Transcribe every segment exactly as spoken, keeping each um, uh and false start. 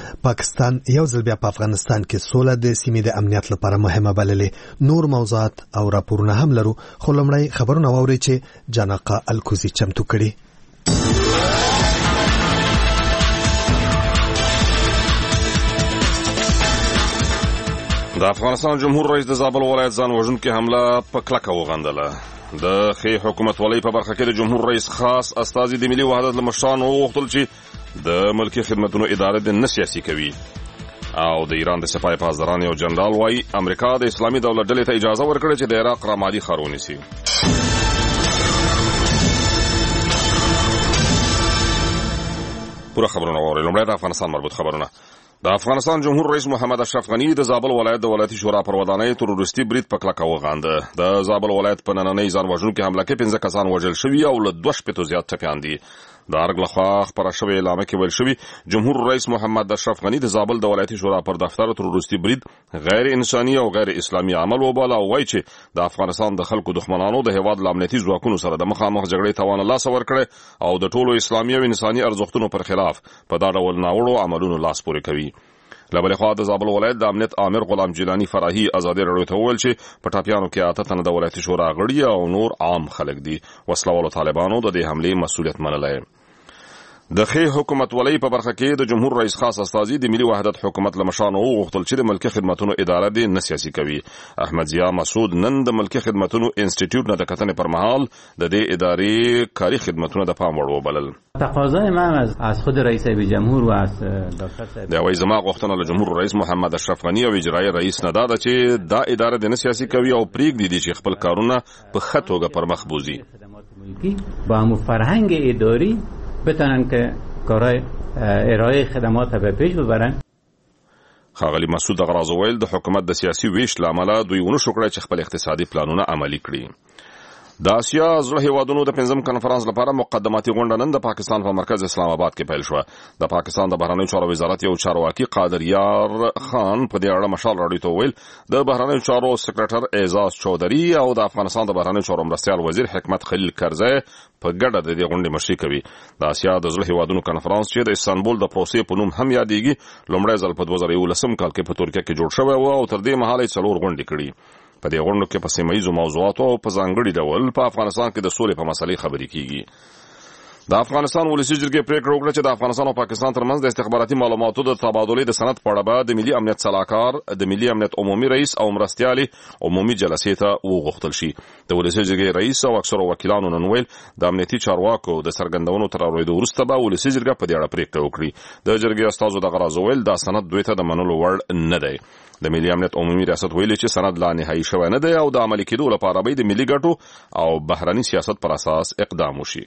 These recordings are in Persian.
پاکستان یو ځل بیا په افغانستان کې سوله د سیمې د امنیت لپاره مهمه بللې. نور موضوعات او راپورونه هم لرو، خو لومړی خبرونه واورئ چې جانقه الکوزي چمتو کړي. د افغانستان جمهور رئیس د زابل ولایت ځان وژونکې حمله په کلکه وغندله. د ښې حکومتولۍ په برخه کې د جمهور رئیس خاص استازي د ملي وحدت له مشرانو وغوښتل چې د ملکي خدمتونو اداره د نه سیاسي کوي. او د ایران د سپاه پاسداران یو جنرال وایي امریکا د اسلامي دولت ډلې ته اجازه ورکړه چې د عراق رمادي ښار ونیسي. پوره خبرونه واورئ. لومړی د افغانستان مربوط خبرونه. د افغانستان جمهور رئیس محمد اشرف غنی د زابل ولایت د ولایتي شورا پر ودانۍ تروریستي برید په کلکه وغانده. د زابل ولایت په نننۍ ځان وژونکې حمله کې پنځه کسان وژل شوي او له دوه شپېتو زیات ټپیان دي. د ارګ لخوا خپره شوې اعلامیه کې ویل شوي جمهور رئیس محمد اشرف غنی د زابل د ولایتي شورا پر دفتر تروریستي برید غیر انساني او غیر اسلامي عمل وباله او وایي چې د افغانستان د خلکو دښمنانو د هیواد له امنیتي ځواکونو سره د مخامخ جګړې توان له لاسه ورکړی او د ټولو اسلامي او انساني ارزښتونو پر خلاف په دا ډول ناوړو عملونو لاس پورې کوي. له بلې خوا د زابل ولایت د امنیت آمر غلام جیلاني فراهي ازادي راډیو ته وویل چې په ټاپیانو کې اته تنه د ولایتي شورا غړي او نور عام خلک دي. وسلوالو طالبانو د دې حملې مسؤلیت منلی. د ښې حکومتولۍ په برخه کې د جمهور رئیس خاص استازي د ملي وحدت حکومت له مشرانو وغوښتل چې د ملکي خدمتونو اداره دې نه سیاسي کوي. احمد ضیا مسعود نن د ملکي خدمتونو انسټیټیوټ نه د کتنې پر مهال د دې ادارې کاري خدمتونه د پام وړ وبلل. تقاضای من از از خود رئیس جمهور و از دکتر صاحب د وای زما غوښتنه له جمهور رئیس محمد اشرف غنی او اجرایی رئیس نه ده چې دا اداره د نه سیاسي کوي او پریږدي دي چې خپل کارونه په ښه توګه پر مخ بوزي. با همون فرهنگ اداری بتونن که کارهای ارائه خدمات به پیش ببرن. ښاغلي مسعود غراز ویل د حکومت د سیاسي ویش له امله دوی ونه شو کړی چې خپل اقتصادي پلانونه عملي کړي. د اسیا زړه هیوادونو د پنځم کنفرانس لپاره مقدماتي غونډه نن د پاکستان په مرکز اسلام آباد کې پیل شوه. د پاکستان د بهرنیو چارو وزارت یو چارواکي قادر یار خان په دې اړه مشال راډیو ته ویل د بهرنیو چارو سکرټر اعزاز چودري او د افغانستان د بهرنیو چارو مرستیال وزیر حکمت خلیل کرزی په ګډه د دې غونډې مشري کوي. د اسیا د زړه هیوادونو کنفرانس چې د استانبول د پروسې په نوم هم یادېږي لومړی ځل په دوه زره یولسم کال کې په ترکیه کې جوړ شوی و او تر دې مهاله یې څلور غونډې کړي. په دې غونډو کې په سیمه ییزو موضوعاتو او په ځانګړي ډول په افغانستان کې د سولې په مسلې خبرې کیږي. د افغانستان ولسي جرګې پریکړه وکړه چې د افغانستان او پاکستان ترمنځ د استخباراتي معلوماتو د تبادلې د سند په اړه به د ملي امنیت سلاکار د ملي امنیت عمومي رئیس او مرستیالي عمومي جلسې ته وغوښتل شي. د ولسي جرګې رئیس او اکثرو وکیلانو نن ویل د امنیتي چارواکو د څرګندونو تر اورېدو وروسته به ولسي جرګه په دې اړه پریکړه وکړي. د جرګې استازو دغه راز ویل دا سند دوی ته د منلو وړ نه دی. د ملي امنیت عمومي ریاست ویلي چې سند لا نهایي شوی نه دی او د عملي کېدو لپاره به د ملي ګټو او بهرني سیاست پر اساس اقدام وشي.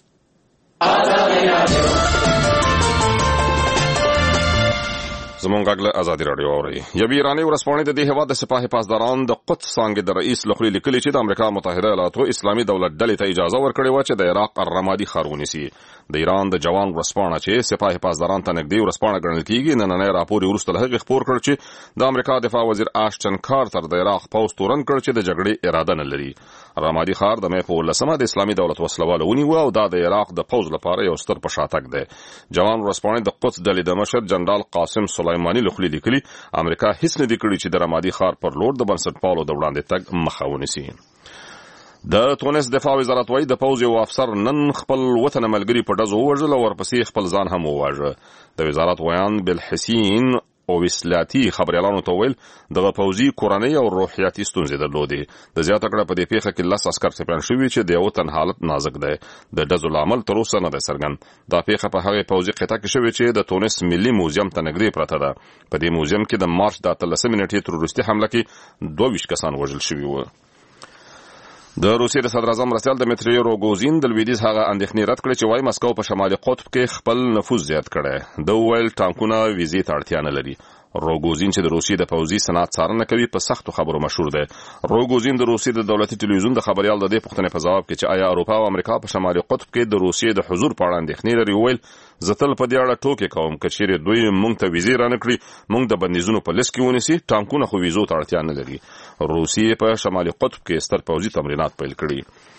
زمونږ غږ له ازادي راډیو اورئ. یوې ایراني ورځپاڼې د دې هېواد د سپاه پاسداران د قدس څانګې د رئیس له خولې لیکلي چې د امریکا متحده ایالاتو اسلامي دولت ډلې ته اجازه ورکړې وه چې د عراق الرمادي ښار ونیسي. د ایران د جوان ورځپاڼه چې سپاه پاسداران ته نږدې ورځپاڼه ګڼل کېږي نننی راپور یې وروسته له هغې خپور کړ چې د امریکا دفاع وزیر آشټن کارتر د عراق پوځ تورن کړ چې د جګړې اراده نه لري. رمادي ښار د مې په اوولسمه د اسلامي دولت وسلواله ونیوه او دا د عراق د پوځ لپاره یو ستر په شاتګ دی. جوان ورځپاڼې د قدس ډلې د مشر جنرال قاسم سلیماني له خولې لیکلي امریکا هیڅ نه دي کړي چې د رمادي ښار پر لور د بنسټپالو د وړاندې تګ مخه ونیسي. د تونس دفاع وزارت وایي د پوځ یو افسر نن خپل وطن ملګري په ډزو ووژل او ورپسې خپل ځان هم وواژه. د وزارت ویان بالحسین او وسلاتي خبريالانو ته ویل دغه پوځي کورنۍ او روحیاتي ستونزې درلودې. د زیاته کړه په دې پیښه کې لس عسکر ټپیان شوي چې د یو تن حالت نازک دی. د ډزو لامل تر اوسه نه دی څرګند. دا پیښه په هغې پوځي قطعه کې شوې چې د تونس ملي موزیم ته نږدې پرته ده. په دې موزیم کې د مارچ د اتلسمې نېټې تروریستي حمله کې دوه ویشت کسان وژل شوي وو. د روسیې د صدر اعظم مرستیال دمیتری روګوزین د لویدیځ هغه اندېښنې رد کړې چې وایي مسکو په شمالي قطب کې خپل نفوذ زیات کړی. د وویل ټانکونه ویزې ته اړتیا نه لري. روګوزین چې د روسیې د پوځي صنعت څارنه کوي په سختو خبرو مشهور دی. روګوزین د روسیې د دولتي ټلویزیون د خبریال د دې پوښتنې په جواب کې چې آیا اروپا او امریکا په شمالي قطب کې د روسیې د حضور په اړه اندېښنې لري وویل زه تل په دې اړه ټوکې کوم که چیرې دوی موږ ته ویزې رانکړي موږ د بندیزونو په لیست کې ونیسي ټانکونه خو ویزو ته اړتیا نه لري. روسیې په شمالي قطب کې ستر پوځي تمرینات پیل کړي.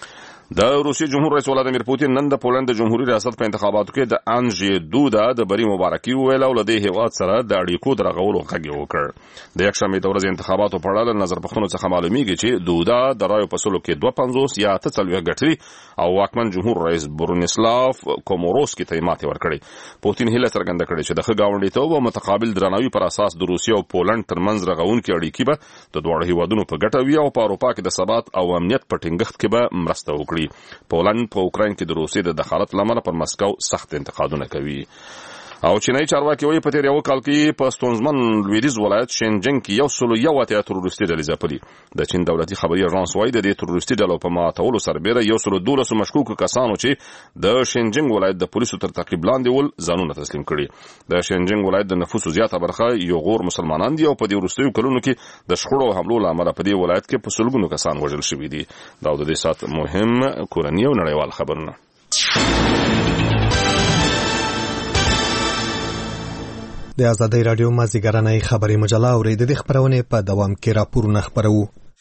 د روسي جمهور رئیس ولادیمیر پوتین نن د پولند د جمهوریت ریاست په انتخاباتو کې د انژې دودا د بری مبارکي ویل او له دې هیواد سره د اړیکو درغولو غږ وکړ. د یکشنبې د ورځې انتخاباتو په اړه له نظر پوښتنو څخه معلومیږي چې دودا د رایو په سلو کې دوه پنځوس یا اته څلوېښت ګټلي او واکمن جمهور رئیس برونیسلاف کوموروسکي ته ماتې ورکړې. پوتین هیله څرګنده کړې چې د ښه ګاونډیتوب او متقابل درناوي پر اساس د روسیې او پولند ترمنځ رغونکې اړیکې به د دواړو هیوادونو په ګټه وي او په اروپا کې د ثبات او امنیت په ټینګښت کې به مرسته وکړي. پولند په اوکراین کې د روسیې د دخالت لامل پر مسکو سخت انتقادونه کوي. او چینایي چارواکي وایي په تیر یو کال کې په ستونزمن لویدیځ ولایت شینجنګ کې یو سلو یو اتیا تروریستي ډلې ځپلي. د چین دولتي خبري اژانس وایي د دې تروریستي ډلو په ماتولو سربېره یو سلو دولس مشکوکو کسانو چې د شینجنګ ولایت د پولیسو تر تعقیب لاندې ول ځانونه تسلیم کړي. د شینجنګ ولایت د نفوسو زیاته برخه یو غور مسلمانان دي او په دې وروستیو کلونو کې د شخړو او حملو له امله په دې ولایت کې په سلګونو کسان وژل شوي دي. دا د دې سات مهم کورني او نړیوال خبرونه. د آزادۍ راډیو مازیګرنۍ خبري مجله اورید د خبرونه په دوام کې راپورونه خبرو.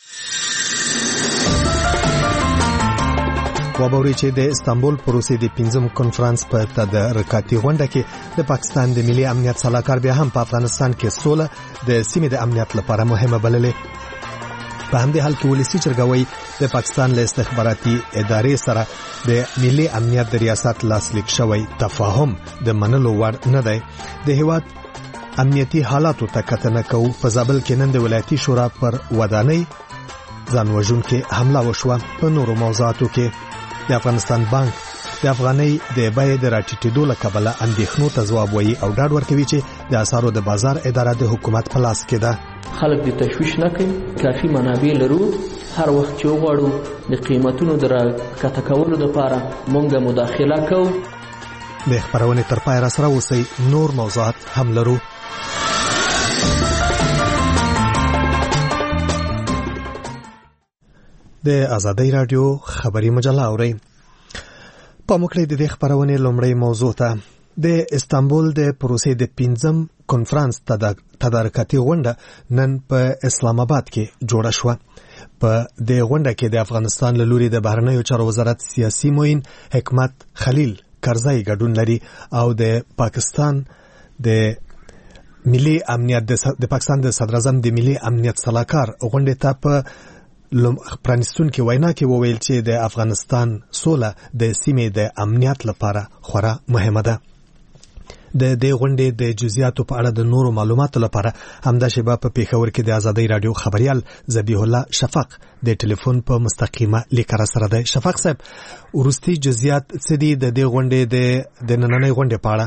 وبوري چې د استانبول پروسې د پنځم کنفرانس په تدارکاتي غونډه کې د پاکستان د ملي امنیت صلاحکار بیا هم په افغانستان کې سوله د سیمې د امنیت لپاره مهمه بللې. په همدې حال کې ولسی چرګوي د پاکستان له استخباراتي ادارې سره د ملي امنیت د ریاست لاسلیک شوی تفاهم د منلو وړ نه دی. د هیواد امنیتي حالاتو ته کتنه کوو. په زابل کې نن د ولایتي شورا پر ودانۍ ځانوژونکې حمله وشوه. په نورو موضوعاتو کې د افغانستان بانک د افغانۍ د بیې د راټیټېدو له کبله اندېښنو ته ځواب وایي او ډاډ ورکوي چې د اسعارو د بازار اداره د حکومت په لاس کې ده. خلک د تشویش نه کوي. کافي منابع لرو. هر وخت چې وغواړو د قیمتونو د راکښته کولو لپاره مونږ مداخله کوو. د خبرونې تر پای را سره اوسئ. نور موضوعات هم لرو. د آزادۍ راډیو خبري مجله اورئ. په مکړې د دې خبرونې لومړی موضوع ته د استانبول د پروسې د پنځم کنفرانس تدارکاتي غونډه نن په اسلام آباد کې جوړه شوه. په دې غونډه کې د افغانستان له لوري د بهرنیو چارو وزارت سیاسي معین حکمت خلیل کرزی ګډون لري او د پاکستان د ملي امنیت د پاکستان د صدر اعظم د ملي امنیت صلاحکار غونډه ته په پرانستون کې وینا کې وویل چې د افغانستان سوله د سیمې د امنیت لپاره خورا مهمه ده. د دې غونډې د جزئیاتو په اړه د نورو معلوماتو لپاره همدا شیبه په پیښور کې د آزادۍ راډیو خبريال ذبیح الله شفق د ټلیفون په مستقیمه لیکره سره ده. شفق صاحب، ورستي جزئیات څه دي د دې غونډې د نننۍ غونډې په اړه؟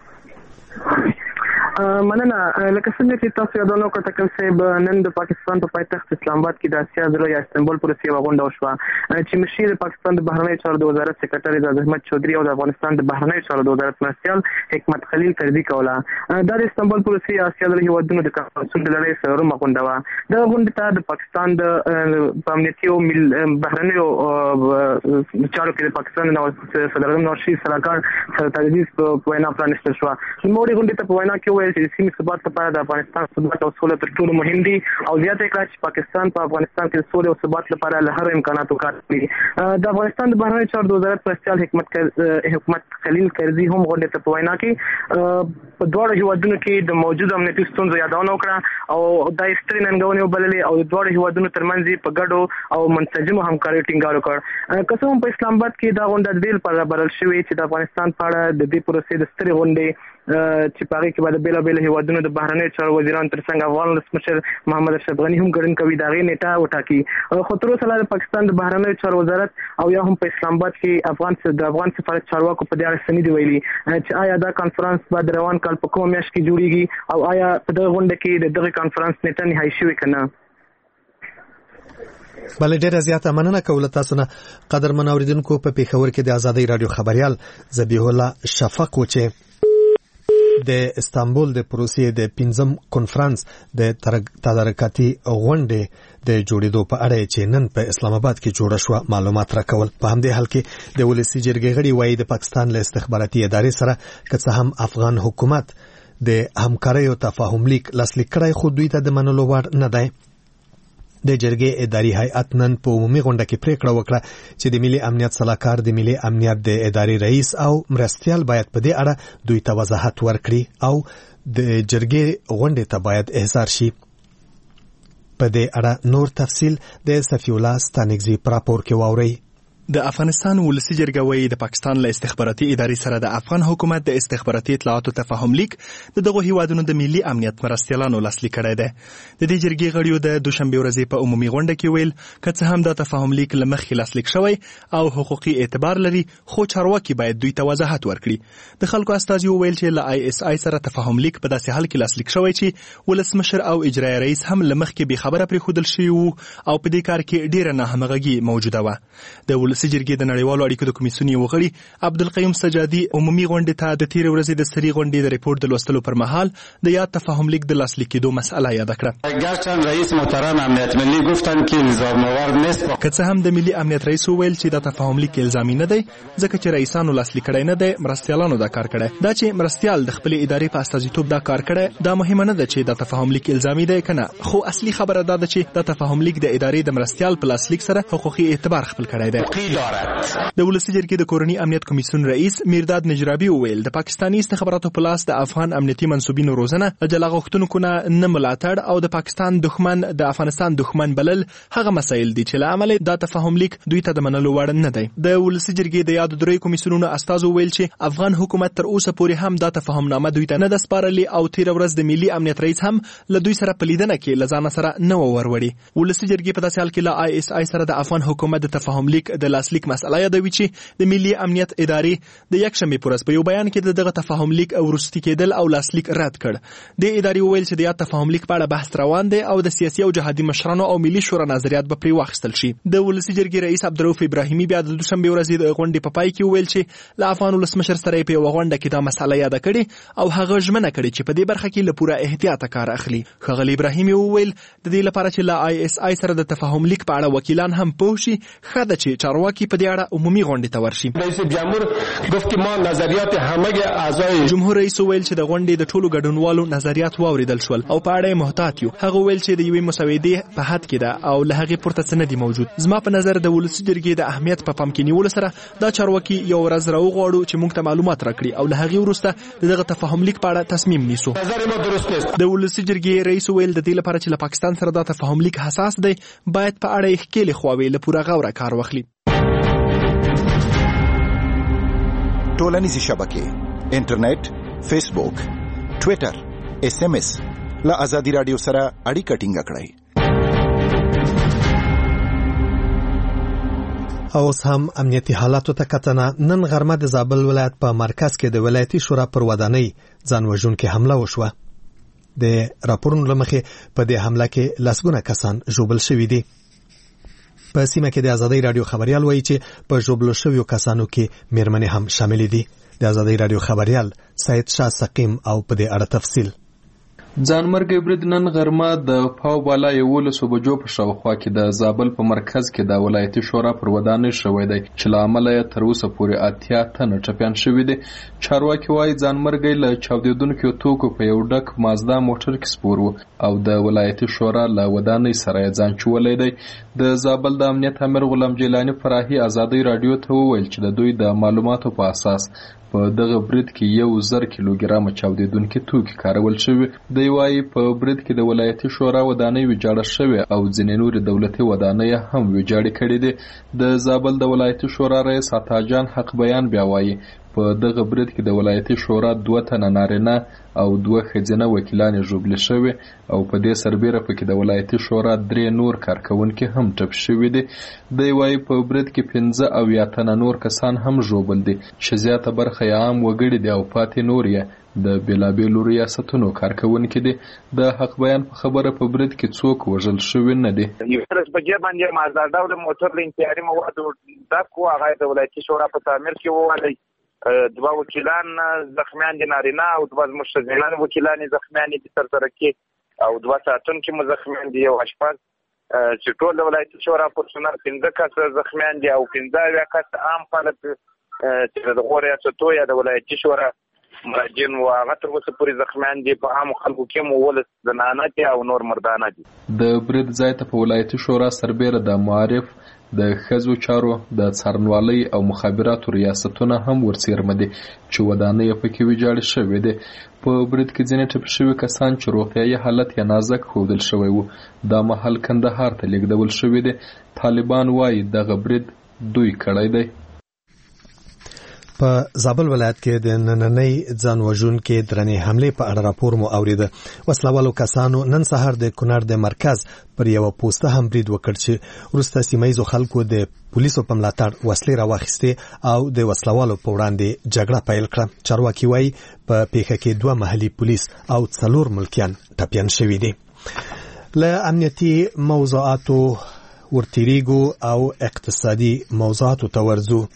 مننه. لکه څنګه چې تاسو یادونه وکړه ټاکل صاحب، نن د پاکستان په پایتخت اسلام آباد کې د اسیا زړه یا استانبول پروسې یوه غونډه وشوه چې مشیر پاکستان د بهرنیو چارو د وزارت سکرټري اعزاز احمد چودھری او د افغانستان د بهرنیو چارو د وزارت مرستیال حکمت خلیل کرزي کوله. دا د استانبول پروسې یا اسیا زړه هیوادونو د کنفرانسونو د لړۍ څلورمه غونډه وه. دغه غونډې ته د پاکستان د امنیتي او بهرنیو چارو کې د پاکستان د صدر اعظم نواز شریف سلاکار سرتاج عزیز په وینا پرانیستل شوه. نوموړي غونډې ته په وینا کې وویل چې سیمې ثبات لپاره د افغانستان ثبات او سوله تر ټولو مهم دي او زیاته کړه چې پاکستان په افغانستان کې سوله او ثبات لپاره له هر امکاناتو کار کوي. د افغانستان د بهرنیو چارو د وزارت مرستیال حکمت حکمت خلیل کرزي هم غونډې ته په وینا کې په دواړو هیوادونو کې د موجود امنیتي ستونزو یادونه وکړه او دا سترې ننګونې وبللې او د دواړو هیوادونو ترمنځ په ګډو او منسجمو همکاریو ټینګار وکړ. که څه هم په اسلام آباد کې دا غونډه د دې لپاره برابرل شوې چې د افغانستان په اړه د دې پروسې د سترې غونډې چې په هغې کې به د بېلابېلو هیوادونو د بهرنیو چارو وزیرانو تر څنګ افغان ولسمشر محمد اشرف غني هم ګډون کوي، د هغې نیټه وټاکي. خو تر اوسه لا د پاکستان د بهرنیو چارو وزارت او یا هم په اسلام آباد کې افغان د افغان سفارت چارواکو په دې اړه څه نه دي ویلي چې آیا دا کنفرانس به د روان کال په کومه میاشت کې جوړېږي او آیا په دغه غونډه کې د دغې کنفرانس نیټه نهایي شوې که نه. بله، ډیره زیاته مننه کوله تاسو نه. قدرمن اوریدونکو، په پیښور کې د آزادۍ راډیو خبريال ذبیح الله شفق و چې د استانبول د پروسې د پنځم کنفرانس د تدارکاتي غونډې د جوړېدو په اړه چې نن په اسلام آباد کې جوړه شوه معلومات راکول. په همدې حال کې د ولسي جرګې غړي وایي د پاکستان له استخباراتي ادارې سره که څه هم افغان حکومت د همکاریو تفاهم لیک لاسلیک کړی خو دوی ته د منلو وړ نه دی. د جرګې اداري هیئت نن په عمومي غونډه کې پریکړه وکړه چې د ملي امنیت صلاحکار د ملي امنیت د ادارې رئیس او مرستیال باید په دې اړه دوی ته وضاحت ورکړي او د جرګې غونډې ته باید احضار شي. په دې اړه نور تفصیل د صفی الله ستانکزي په راپور کې واورئ. د افغانستان ولسی جرګه وایي د پاکستان له استخباراتي ادارې سره د افغان حکومت د استخباراتي اطلاعاتو تفاهم لیک د دغه هیوادونو د ملي امنیت مرستیالانو لاسلیک کړی دی. د دې جرګې غړیو د دوشنبه ورځې په عمومي غونډه کې ویل که څه هم دا تفاهم لیک له مخکې لاسلیک شوی او حقوقي اعتبار لري خو چارواکي باید دوی ته وضاحت ورکړي. د خلکو استازي وویل چې له آی اس آی سره تفاهم لیک په داسې حال کې لاسلیک شوی چې ولسمشر او اجرایي رئیس هم له مخکې بې خبره پرېښودل شوي وو او په دې کار کې ډېره ناهمغږي موجوده وه. د ولسی جرګې د نړیوالو اړیکو د کمیسیون یو غړي عبدالقیوم سجادي عمومي غونډې ته د تېرې ورځې د سري غونډې د ریپورت د لوستلو پر مهال د یاد تفاهم لیک د لاسلیک کېدو مسئله یاده کړه. گرچند رئیس محترم امنیت ملی گفتن که الزام آور نیست. که څه هم د ملي امنیت رئیس وویل چې دا تفاهم لیک الزامي نه دی ځکه چې رئیسانو لاسلیک کړی نه دی، مرستیالانو دا کار کړی. دا چې مرستیال د خپلې ادارې په استازیتوب دا کار کړی دا مهمه نه ده چې دا تفاهم لیک الزامي دی که نه، خو اصلي خبره دا ده چې دا تفاهم لیک د ادارې د مرستیال په لاسلیک سره حقوقي اعتبار خپل کړی دی. د ولسی جرګې د کورني امنیت کمیسیون رئیس میرداد نجرابي وویل د پاکستاني استخباراتو په لاس د افغان امنیتي منسوبینو روزنه د جلا غوښتونکو نه نه ملاتړ او د پاکستان دښمن د افغانستان دښمن بلل هغه مسایل دي چې له امله دا تفاهم لیک دوی ته د منلو وړ نه دی. د ولسی جرګې د یادو درې کمیسیونونو استازو ویل چې افغان حکومت تر اوسه پورې هم دا تفاهم نامه دوی ته نه ده سپارلې او تېره ورځ د ملي امنیت رئیس هم له دوی سره په لیدنه کې له ځانه سره نه و وروړي. ولسی جرګې په داسې حال کې له آی اس آی سره د افغان حکومت د تفاهم لیک د لاسلیک مسئله یادوي چې د ملي امنیت ادارې د یکشنبې په ورځ په یو بیان کې دغه تفاهم لیک وروستي کېدل او لاسلیک رد کړ. د ادارې وویل چې د یاد تفاهم لیک په اړه بحث روان دی او د سیاسي او جهادي مشرانو او ملي شورا نظریات به پرې واخیستل شي. د ولسی جرګې رئیس عبدالرؤف ابراهیمي بیا د دوشنبې ورځې د غونډې په پای کې وویل چې له افغان ولسمشر سره په یوه غونډه کې دا مسئله یاده کړې او هغه ژمنه کړې چې په دې برخه کې له پوره احتیاطه کار اخلي. ښاغلي ابراهیمي وویل د دې لپاره چې له آی اس آی سره د تفاهم لیک په اړه وکیلان هم پوه شي ښه ده چې چارواکي په دې اړه عمومي غونډې ته ورشي. رئیس جمهور گفت که ما نظریات همه اعضای جمهور رئیس ویل چې د غونډې د ټولو ګډونوالو نظریات واوریدل شول او په اړه محتاط یو. هغه ویل چې د یوې مسودې په حد کې ده او له هغې پورته څه نه دي موجود. زما په نظر د ولسی جرګې د اهمیت په پام کې نیولو سره دا چارواکي یو ورځ راوغواړو چې موږ ته معلومات راکړي او له هغې وروسته دغه تفاهم لیک په اړه تصمیم نیسو. نظر ما درست است. د ولسی جرګې رئیس ویل د دې لپاره چې له پاکستان سره دا تفاهم لیک حساس دی باید په اړه یې ښکېلې خواوې له پوره غوره کار واخلي. ټولنیزې شبکې انټرنیټ، فیسبوک، ټویټر، اس ام اس له ازادي راډیو سره اړیکه ټینګه کړئ. اوس هم امنیتي حالاتو ته کتنه. نن غرمه د زابل ولایت په مرکز کې د ولایتي شورا پر ودانۍ ځان وژونکې حمله وشوه. د راپورونو له مخې په دې حمله کې لسګونه کسان ژوبل شوي دي. په سیمه کې د ازادي راډیو خبريال وایي چې په ژوبلو شویو کسانو کې میرمنې هم شامل دي. د ازادي راډیو خبريال سید شاه سقیم او په دې اړه تفصیل. ځانمرګي برید نن غرمه د پاو بالا یولسو بجو په شاوخوا کې د زابل په مرکز کې د ولایتي شورا پر ودانۍ شوی دی چې له امله یې تر اوسه پورې اتیا تنه ټپیان شوي دي. چارواکي وایي ځانمرګي له چاودېدونکو توکو په یو ډک مازدا موټر کې سپور و او د ولایتي شورا له ودانۍ سره یې ځان چولی دی. د زابل د امنیت امیر غلام جیلاني فراهي ازادي راډیو ته وویل چې د دوی د معلوماتو په اساس په دغه برید کې یو زر کیلوګرامه چاودېدونکي توکي کارول شوي. دی وایي په برید کې د ولایتي شورا ودانۍ ویجاړه شوې او ځینې نورې دولتي ودانۍ هم ویجاړې کړې دي. د زابل د ولایتي شورا رئیس عطاجان حق بیان بیا وایي په دغه برید کې د ولایتي شورا دوه تنه نارینه او دوه ښځینه وکیلان ژوبل شوي او په دې سربیره پکې د ولایتي شورا درې نور کارکونکي هم ټپ شوي دي. دی وایي په برید کې پنځه اویا تنه نور کسان هم ژوبل دي چې زیاته برخه یې عام وګړي دي او پاتې نور یې د بیلابیلو ریاستونو کارکونکي دي. د حق بیان په خبره په برید کې څوک وژل شوي نه دي. یوولس بجې باندې مازدا ډول موټر له انتحاري موادو ډک و. هغه د ولایتي شورا په تعمیر کې ووالی. دوه وکیلان زخمیان دي نارینه او دوه زموږ ښځینه وکیلان زخمیان دي سرسره کې او دوه ساتونکي مو زخمیان دي یو اشپز چې ټول د ولایتي شورا پرسونل پنځه کسه زخمیان دي او پنځه اویا کسه عام خلک چې د دغو ریاستو یا د ولایتي شورا مراجعین و هغه تر اوسه پورې زخمیان دي. په عامو خلکو کې مو ولس زنانه دي او نور مردانه دي. د برید ځای ته په ولایتي شورا سربیره د معارف د ښځو چارو د څارنوالۍ او مخابراتو ریاستونه هم ورڅېرمه دي چې ودانۍ یې پکې ویجاړې شوې دي. په برید کې ځینې ټپي شوي کسان چې روغتیایي حالت یې نازک ښودل شوی و دا مهال کندهار ته لیږدول شوي دي. طالبان وایي دغه برید دوی کړی دی. په زابل ولایت کې د نننۍ ځان وژونکې درنې حملې په اړه راپور مو اورېده. وسلوالو کسانو نن سهار د کونړ د مرکز پر یوه پوسته هم برید وکړ چې وروسته سیمه ییزو خلکو د پولیسو په ملاتړ وسلې راواخیستې او د وسلوالو په وړاندې جګړه پیل کړه. چارواکي وایي په پیښه کې دوه محلي پولیس او څلور ملکیان ټپیان شوي دي. له امنیتي موضوعاتو ورتېرېږو او اقتصادي موضوعاتو ته ورځو.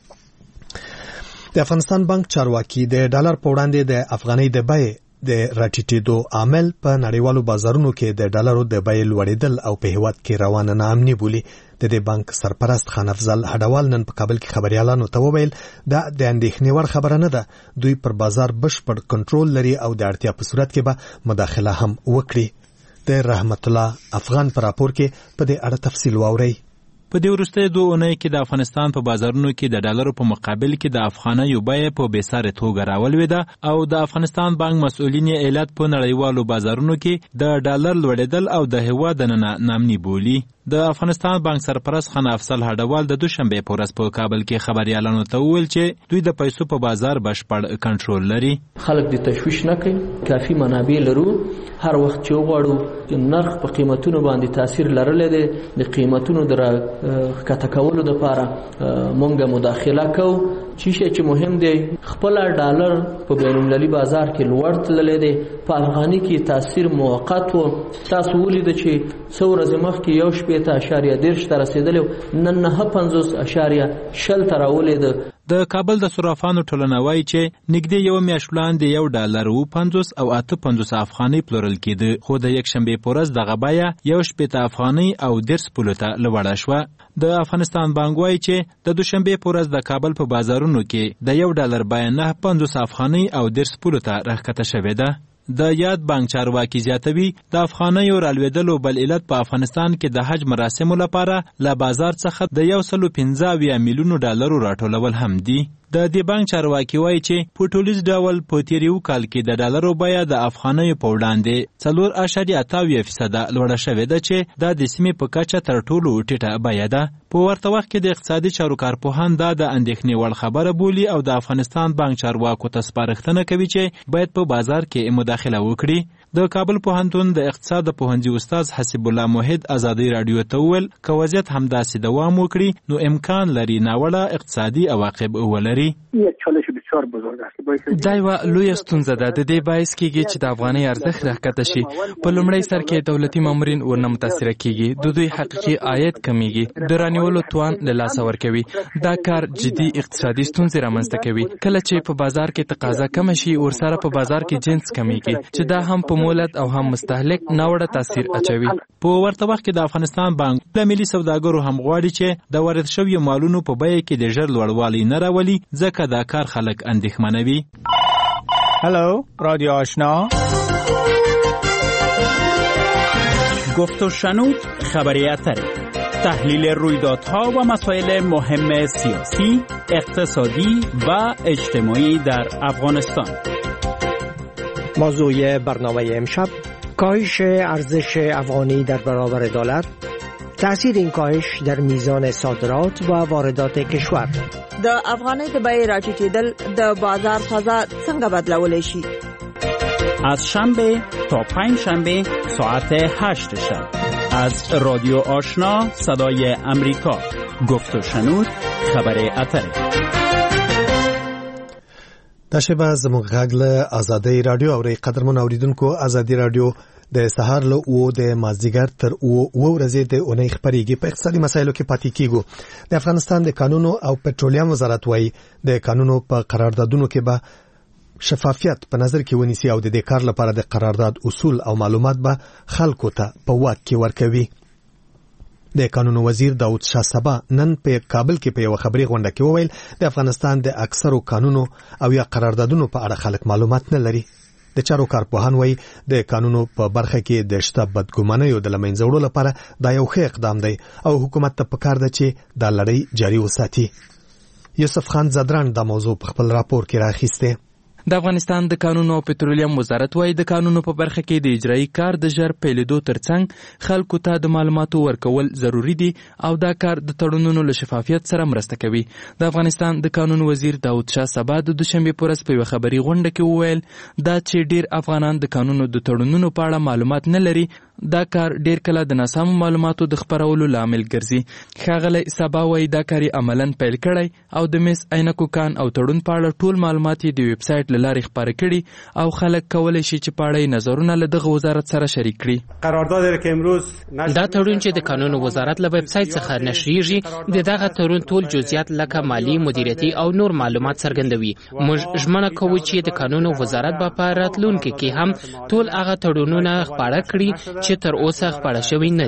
د افغانستان بانک چارواکي د ډالر په وړاندې د افغانۍ د بیې د راټیټېدو عامل په نړیوالو بازارونو کې د ډالرو د بیې لوړېدل او په هېواد کې روانه ناامني بولي. د دې بانک سرپرست خان افضل هډوال نن په کابل کې خبريالانو ته وویل دا د اندېښنې وړ خبره نه ده. دوی پر بازار بشپړ کنټرول لري او د اړتیا په صورت کې به مداخله هم وکړي. د رحمت الله افغان پر راپور کې په دې اړه تفصیل واورئ. په دې وروستیو دوه اونیو کې د افغانستان په بازارونو کې د ډالرو په مقابل کې د افغانیو بیه په بېسارې توګه راولوېده او د افغانستان بانک مسؤلین یې علت په نړیوالو بازارونو کې د ډالر لوړېدل او د هېواد دننه ناامني بولي. د افغانستان بانک سرپرست خان افضل هډوال د دوشنبې په ورځ په کابل کې خبريالانو ته وویل چې دوی د پیسو په بازار بشپړ کنټرول لري. خلک د تشویش نه کوي، کافي منابع لرو. هر وخت چې وغواړو نرخ په قیمتونو باندې تاثیر لرلی دی، د قیمتونو د راښکته کولو دپاره مونږ مداخله کوو. چې شی چې مهم دی خپل ډالر په بین المللي بازار کې لوړ تللی دی. په افغاني کې تاثیر موقت و. تاسو ولیده چې څو ورځې مخکې یو شپېته اشاریه دېرش ته رسېدلی و، نن نهه پنځوس اشاریه شل ته راولېده. د کابل د صرافانو ټولنه وایي چې نږدې یو میاشت وړاندې یو ډالر اوه پنځوس او اته پنځوس افغانۍ پلورل کېده، خو د یکشنبې په ورځ دغه بیه یو شپېته افغانۍ او دېرش پولو ته لوړه شوه. د افغانستان بانک وایي چې د دوشنبې په ورځ د کابل په بازارونو کې د یو ډالر بیه نهه پنځوس افغانۍ او دېرش پولو ته راښکته شوې ده. د یاد بانک چارواکي زیاتوي د افغانیو رالوېدلو بل علت په افغانستان کې د حج مراسمو لپاره له بازار څخه د یو سلو پنځه اویا میلیونو ډالرو راټولول هم دي. د دې بانک چارواکي وایي چې په ټولیز ډول په تېر یو کال کې د ډالرو بیه د افغانیو په وړاندې څلور اعشاریه اته اویا فیصده لوړه شوې ده چې دا د سیمې په کچه تر ټولو ټیټه بیه ده. په ورته وخت کې د اقتصادي چارو کارپوهان دا د اندېښنې وړ خبره بولي او د افغانستان بانک چارواکو ته سپارښتنه کوي چې باید په بازار کې مداخله وکړي. د کابل پوهنتون د اقتصاد پوهنځي استاد حسیب الله موحد ازادي رادیو ته وویل که وضعیت همداسې دوام وکړي نو امکان لري ناوړه اقتصادي عواقب ولري. دا یوه لویه ستونزه ده. د دې باعث کېږي چې د افغانۍ ارزښت راښکته شي. په لومړی سر کې دولتي مامورین ورنه متاثره کېږي، د دوی حقیقي عاید کمیږي، د رانیولو توان له لاسه ورکوي. دا کار جدي اقتصادي ستونزې رامنځته کوي. کله چې په بازار کې تقاضا کمه شي ورسره په بازار کې جنس کمیږي چې دا هم په مولد او هم مستهلک ناوړه تاثیر اچوي. په ورته وخت کې د افغانستان بانک د ملي سوداګرو هم غواړي چې د وارد شویو مالونو په بیه کې د ژر لوړوالی نه راولي ځکه دا کار خلک اندېښمنوي. هلو رادیو آشنا، گفت و شنود خبری اتر، تحلیل رویدادها و مسائل مهم سیاسی، اقتصادی و اجتماعی در افغانستان. موضوع برنامه امشب کاهش ارزش افغانی در برابر دلار، تأثیر این کاهش در میزان صادرات و واردات کشور. د افغانۍ د بیې راټیټېدل د بازار فضا څنګه بدلولی شي؟ از شنبه تا پنج شنبه ساعت هشت شب از رادیو آشنا صدای امریکا، گفت و شنود خبر اتر. دا شبه زموږ غږ له ازادۍ راډیو اورئ. قدرمن اوریدونکو، ازادۍ راډیو د سهار له اوو د مازدیګر تر اوو اوه ورځې د اونۍ خپرېږي. په اقتصادي مسایلو کې پاتې کیږو. د افغانستان د کانونو او پټرولیم وزارت وایي د کانونو په قراردادونو کې به شفافیت په نظر کې ونیسي او د دې کار لپاره د قرارداد اصول او معلومات به خلکو ته په واک کې ورکوي. د قانون وزیر داود شاه سبا نن په کابل کې په یو خبري غونډه کې وویل د افغانستان د اکثرو قانونو او یا قراردادونو په اړه خلک معلومات نه لري. د چارو کارپوهان وایي د قانونو په برخه کې د شته بدګمانیو د له منځه وړلو لپاره دا یو ښه اقدام دی او حکومت ته پکار ده چې دا لړۍ جاري وساتي. یوسف خان زدران دا موضوع په خپل راپور کې راخیسته. د افغانستان د قانونو او پټرولیم وزارت وايي د قانونو په برخه کې د اجرایي کار د ژر پیلېدو ترڅنګ خلکو ته د معلوماتو ورکول ضروری دي او دا کار د تړونونو له شفافیت سره مرسته کوي. د افغانستان د قانون وزیر داود شاه سبا د دوشنبه په ورځ په یو خبري غونډه کې وویل دا چې ډیر افغانان د قانونو د تړونونو په اړه معلومات نه لري دا کار ډیر کله د ناسمو معلوماتو د خپرولو لامل ګرځي. ښاغلی سبا وايي دا کار عملاً پیل کړی او د مس عینکو کان او تړون په اړه ټول معلومات د ویب سایټ له لارې خپاره کړي او خلک کولی شي چې په اړه نظرونه له دغه وزارت سره شریک کړي. قرارداد که امروز دا تړون چې د قانون وزارت له ویب سایټ څخه نشریږي د دغه تړون ټول جزئیات لکه مالی مدیریتي او نور معلومات څرګندوي. موږ ژمنه کوو چې د قانون وزارت به په راتلونکي کې هم ټول هغه تړونونه خپاره کړي چې تر اوسه خپاره شوي نه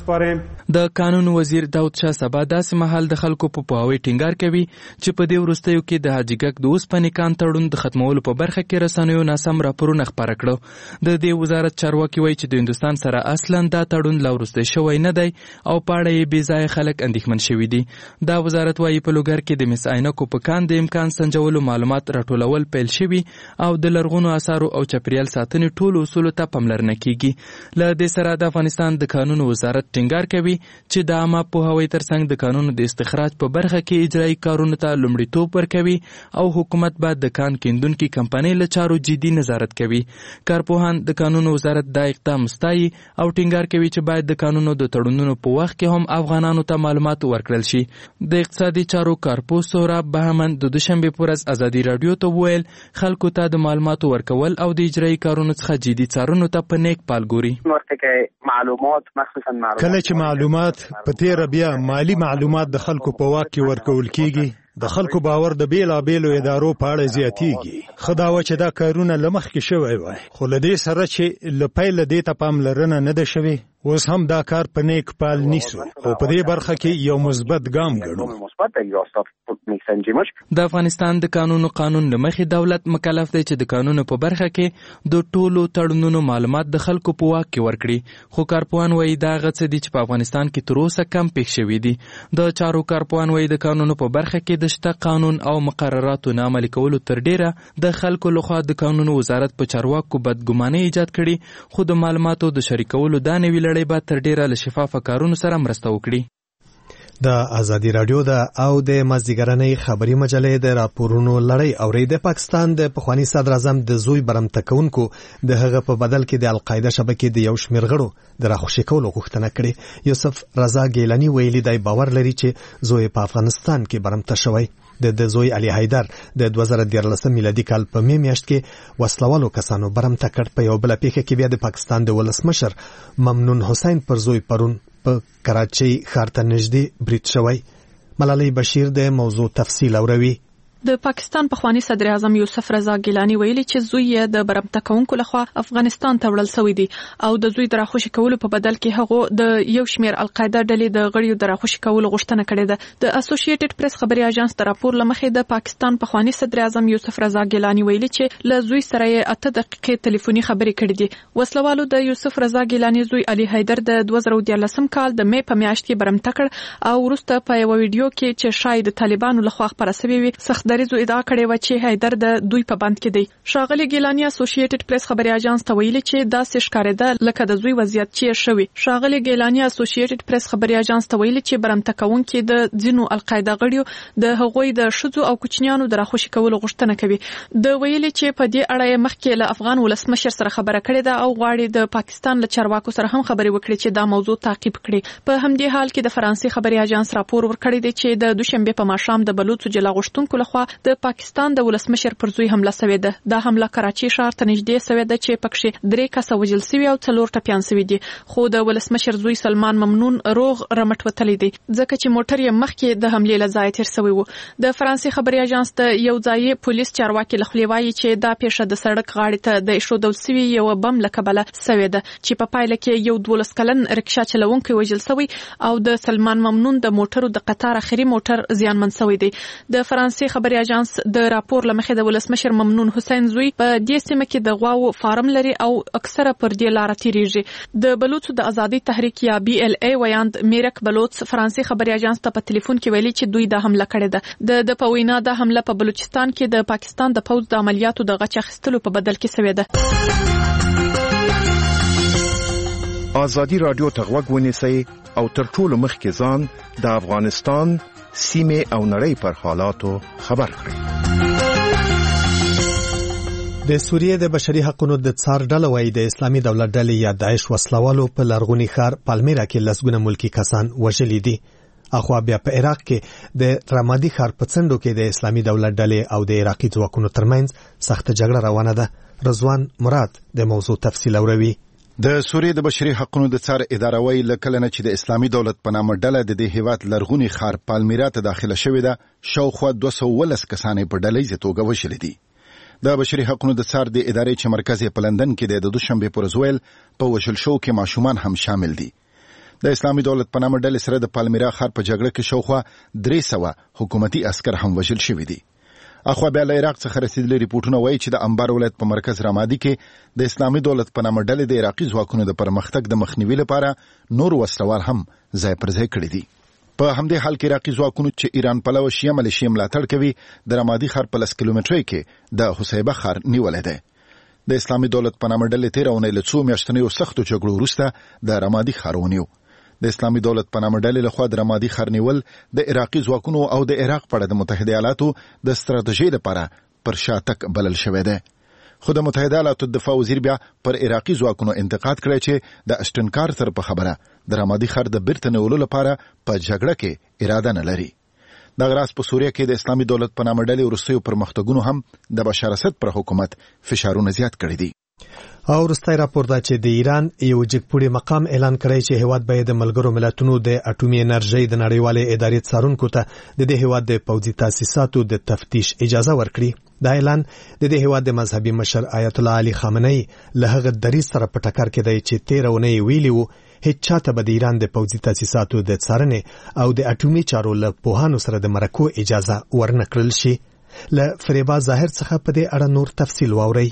دي. د قانون وزیر داود شاه سبا داسې مهال د خلکو په پوهاوي ټینګار کوي چې په دې وروستیو کې د حاجي ګک د اوسپنې کان تړون د ختمولو په برخه کې رسنیو ناسم راپورونه خپاره کړو. د دې وزارت چارواکي وایي چې د هندوستان سره اصلا دا تړون لا وروستی شوی نه دی او په اړه یې بې ځایه خلک اندېښمن شوي دي. دا وزارت وایي په لوګر کې د مس عینکو په کان د امکان سنجولو معلومات راټولول پیل شوي او د لرغونو اثارو او چاپیریال ساتنې ټولو اصولو ته پاملرنه کیږي. له دې سره د افغانستان د قانون وزارت ټینګار کوي چې د عامه پوهاوي ترڅنګ د قانون د استخراج په برخه کې اجرایي کارونو ته لومړیتوب ورکوي او حکومت باید د کان کیندونکي کمپنۍ له چارو جدي نظارت کوي. کارپوهان د قانون وزارت دا اقدام ستایي او ټینګار کوي چې باید د قانونو د تړونونو په وخت کې هم افغانانو ته معلومات ورکړل شي. د اقتصادي چارو کارپو سهراب بهمن د دوشنبه په ورځ ازادي راډیو ته وویل خلکو ته د معلوماتو ورکول او د اجرایي کارونو څخه جدي څارنو ته په نیک پال ګوري. معلومات مخصوصا معلومات کله چې معلومات په تیر بیا مالی معلومات د خلکو په واک کې ورکول کیږي د خلکو باور د بیلابیلو ادارو په اړه زیاتیږي. خداوه چې دا کارونه لمخ کې شوی وای خو له دې سره چې لپیل دې ته پاملرنه نه ده شوی اوس هم دا کار په نیک پال نیسو او په دې برخه کې یو مثبت ګام ګڼو. د افغانستان د قانونو قانون له مخې دولت مکلف دی چې د قانونو په برخه کې د ټولو تړونونو معلومات د خلکو په واک کې ورکړي. خو کارپوهان وایي دا هغه څه دي چې په افغانستان کې تر اوسه کم پېښ شوي دي. د چارو کارپوهان وایي د قانونو په برخه کې د شته قانون او مقرراتو نه عملي کولو تر ډیره د خلکو لخوا د قانونو وزارت په چارواکو بدګماني ایجاد کړي خو د معلوماتو د شریکولو دا نوې لړۍ به تر ډیره له شفافه کارونو سره مرسته وکړي. د ازادي راډیو د او د مازدیګرنۍ خبري مجلې د راپورونو لړۍ اوري د پاکستان د پخوانی صدر اعظم د زوی برمته کوونکو د هغه په بدل کې د القاعده شبکې د یو شمېر غړو د راخوشي کولو غوښتنه کړې. یوسف رضا ګیلانی ویلي دی باور لري چې زوی په افغانستان کې برمته شوی. د د زوی علي حیدر د دوه زره دیارلسم میلادي کال په می میاشت کې وسلوالو کسانو برمته کړ. په یو بل پیښه کې بیا د پاکستان د ولسمشر ممنون حسین پر زوی پرون په کراچۍ ښار ته نږدې برید شوی. ملالۍ بشیر د موضوع تفصیل اوروي. د پاکستان پخوانی صدر اعظم یوسف رضا ګیلانی ویلي چې زوی یې د برمته کوونکو لخوا افغانستان ته وړل شوی دی او د زوی د راخوشي کولو په بدل کې هغه د یو شمېر القاعده ډلې د غړیو د راخوشي کولو غوښتنه کړې ده. د اسوسییټډ پریس خبري اژانس د راپور لمخې د پاکستان پخوانی صدر اعظم یوسف رضا ګیلانی ویلي چې له زوی سره یې اته دقیقې ټلیفوني خبرې کړې دي. وسلوالو د یوسف رضا ګیلانی زوی علي حیدر د دوه زره دیارلسم کال د می په میاشت کې برمته کړ او وروسته په یو ویډیو کې چې شاید د طالبانو لخوا خپاره شوی وي سختدریزو ادعا کړې و چې حیدر د دوی په بند کې دی. ښاغلی ګیلانی اسوسییټډ پریس خبري اژانس ته ویلي چې دا څه ښکارېده لکه د زوی وضعیت چې شوی. ښاغلی ګیلانی اسوسییټډ پریس خبري اژانس ته ویلي چې برمته کوونکي د ځینو القاعده غړیو د هغوی د ښځو او کوچنیانو د راخوشي کولو غوښتنه کوي. د ویلي چې په دې اړه مخکې له افغان ولسمشر سره خبره کړې ده او غواړي د پاکستان له چارواکو سره هم خبرې وکړي چې دا موضوع تعقیب کړي. په همدې حال کې د فرانسې خبري اژانس راپور ورکړی دی چې د دوشنبه په ماښام د بلوڅو جلا غوښتونکو لخوا لخوا د پاکستان د ولسمشر پر زوی حمله شوې ده. دا حمله کراچي ښار ته نږدې شوې ده چې پکې درې کسه وژل شوي او څلور ټپیان شوي دي، خو د ولسمشر زوی سلمان ممنون روغ رمټ وتلی دی ځکه چې موټر یې مخکې د حملې له ځایه تېر شوی و. د فرانسې خبري اژانس د یو ځایي پولیس چارواکي له خولې وایي چې دا پیښه د سړک غاړې ته د ایښودل شوي یو بم له کبله شوې ده چې په پایله کې یو دولس کلن رکشا چلوونکی وژل شوی او د سلمان ممنون د موټرو د قطار اخري موټر زیانمن شوی دی. د فرانسې خبري اژانس د راپور له مخې د ولسمشر ممنون حسین زوی په دې سیمه کې د غواو فارم لري او اکثره پر دې لار تیریږي. د بلوچو د ازادي تحریک یا بي ال اي ویاند میرک بلوچ فرانسې خبري اژانس ته په ټلیفون کې ویلي چې دوی د حمله کړې ده. د په وینا د حمله په بلوچستان کې د پاکستان د پوځ د عملیاتو د غچ اخیستلو په بدل کې شوې ده. آزادی رادیو ته غوږ ونیسئ او تر ټولو مخکې ځان د افغانستان سیمې او نړۍ پر حالاتو خبر کړئ. د سوریې د بشري حقوقو د څار ډله وايي د اسلامي دولت ډلې یا داعش وسلوالو په لرغوني ښار پالمیرا کې لسګونه ملکی کسان وژلي دي. اخوا بیا په عراق کې د رمادي ښار په څنډو کې د اسلامي دولت ډلې او د عراقي ځواکونو ترمنځ سخت جګړه روانه ده. رضوان مراد د موضوع تفصیل اوروي. د سوریې د بشري حقوقو د څار اداره وایي لکه نه چې د اسلامي دولت په نامه ډله د دې هیواد لرغوني ښار پالمیرا ته داخله شوې ده، شاوخوا دوه سوه ولس کسان په ډلهییزه توګه وژلي دي. د بشري حقوقو د څار د ادارې چې مرکز یې په لندن کې دی د دوشنبه پر ورځ ویل په وژل شو کې ماشومان هم شامل دي. د اسلامي دولت په نامه ډلې سره د پالمیرا ښار په جګړه کې شاوخوا درې سوه حکومتي عسكر هم وژل شوي دي. اخوا بیا له عراق څخه رسیدلي ریپورټونه وایي چې د انبار ولایت په مرکز رمادي کې د اسلامي دولت په نامه ډلې د عراقي ځواکونو د پرمختګ د مخنیوي لپاره نور وسلوال هم ځای پر ځای کړي دي. په همدې حال کې عراقي ځواکونو چې ایران پلوه شیعه ملیشې ملاتړ کوي د رمادي ښار په لس کیلومترۍ کې د حسیبه ښار نیولی دی. د اسلامي دولت په نامه ډلې تېره اونۍ له څو میاشتنیو سختو جګړو وروسته د رمادي ښار ونیو. د اسلامي دولت په نامه ډلې لخوا د رمادي ښار نیول د عراقي ځواکونو او د عراق په اړه د متحده ایالاتو د ستراتیژۍ لپاره پر شاتګ بلل شوی دی. خو د متحده ایالاتو دفاع وزیر بیا پر عراقي ځواکونو انتقاد کړی چې د اشټن کارتر په خبره د رمادي ښار د بیرته نیولو لپاره په جګړه کې اراده نه لري. دغه راز په سوریه کې د اسلامي دولت په نامه ډلې وروستیو پرمختګونو هم د بشار اسد پر حکومت فشارونه زیات کړي دي. او وروستی راپور دا چې د ایران یو جګپوړي مقام اعلان کړی چې هیواد باید د ملګرو ملتونو د اټومي انرژۍ د نړیوالې ادارې څارونکو ته د دې هیواد د پوځي تاسیساتو د تفتیش اجازه ورکړي. دا اعلان د دې هیواد د مذهبي مشر آیت الله علي خامنه‌ای له هغه دریځ سره په ټکر کې دی چې تېره اونۍ ویلي وو هیڅ چاته به د ایران د پوځي تاسیساتو د څارنې او د اټومي چارو له پوهانو سره د مرکو اجازه ورنکړل شي. له فریبا ظاهر څخه په دې اړه نور تفصیل واورئ.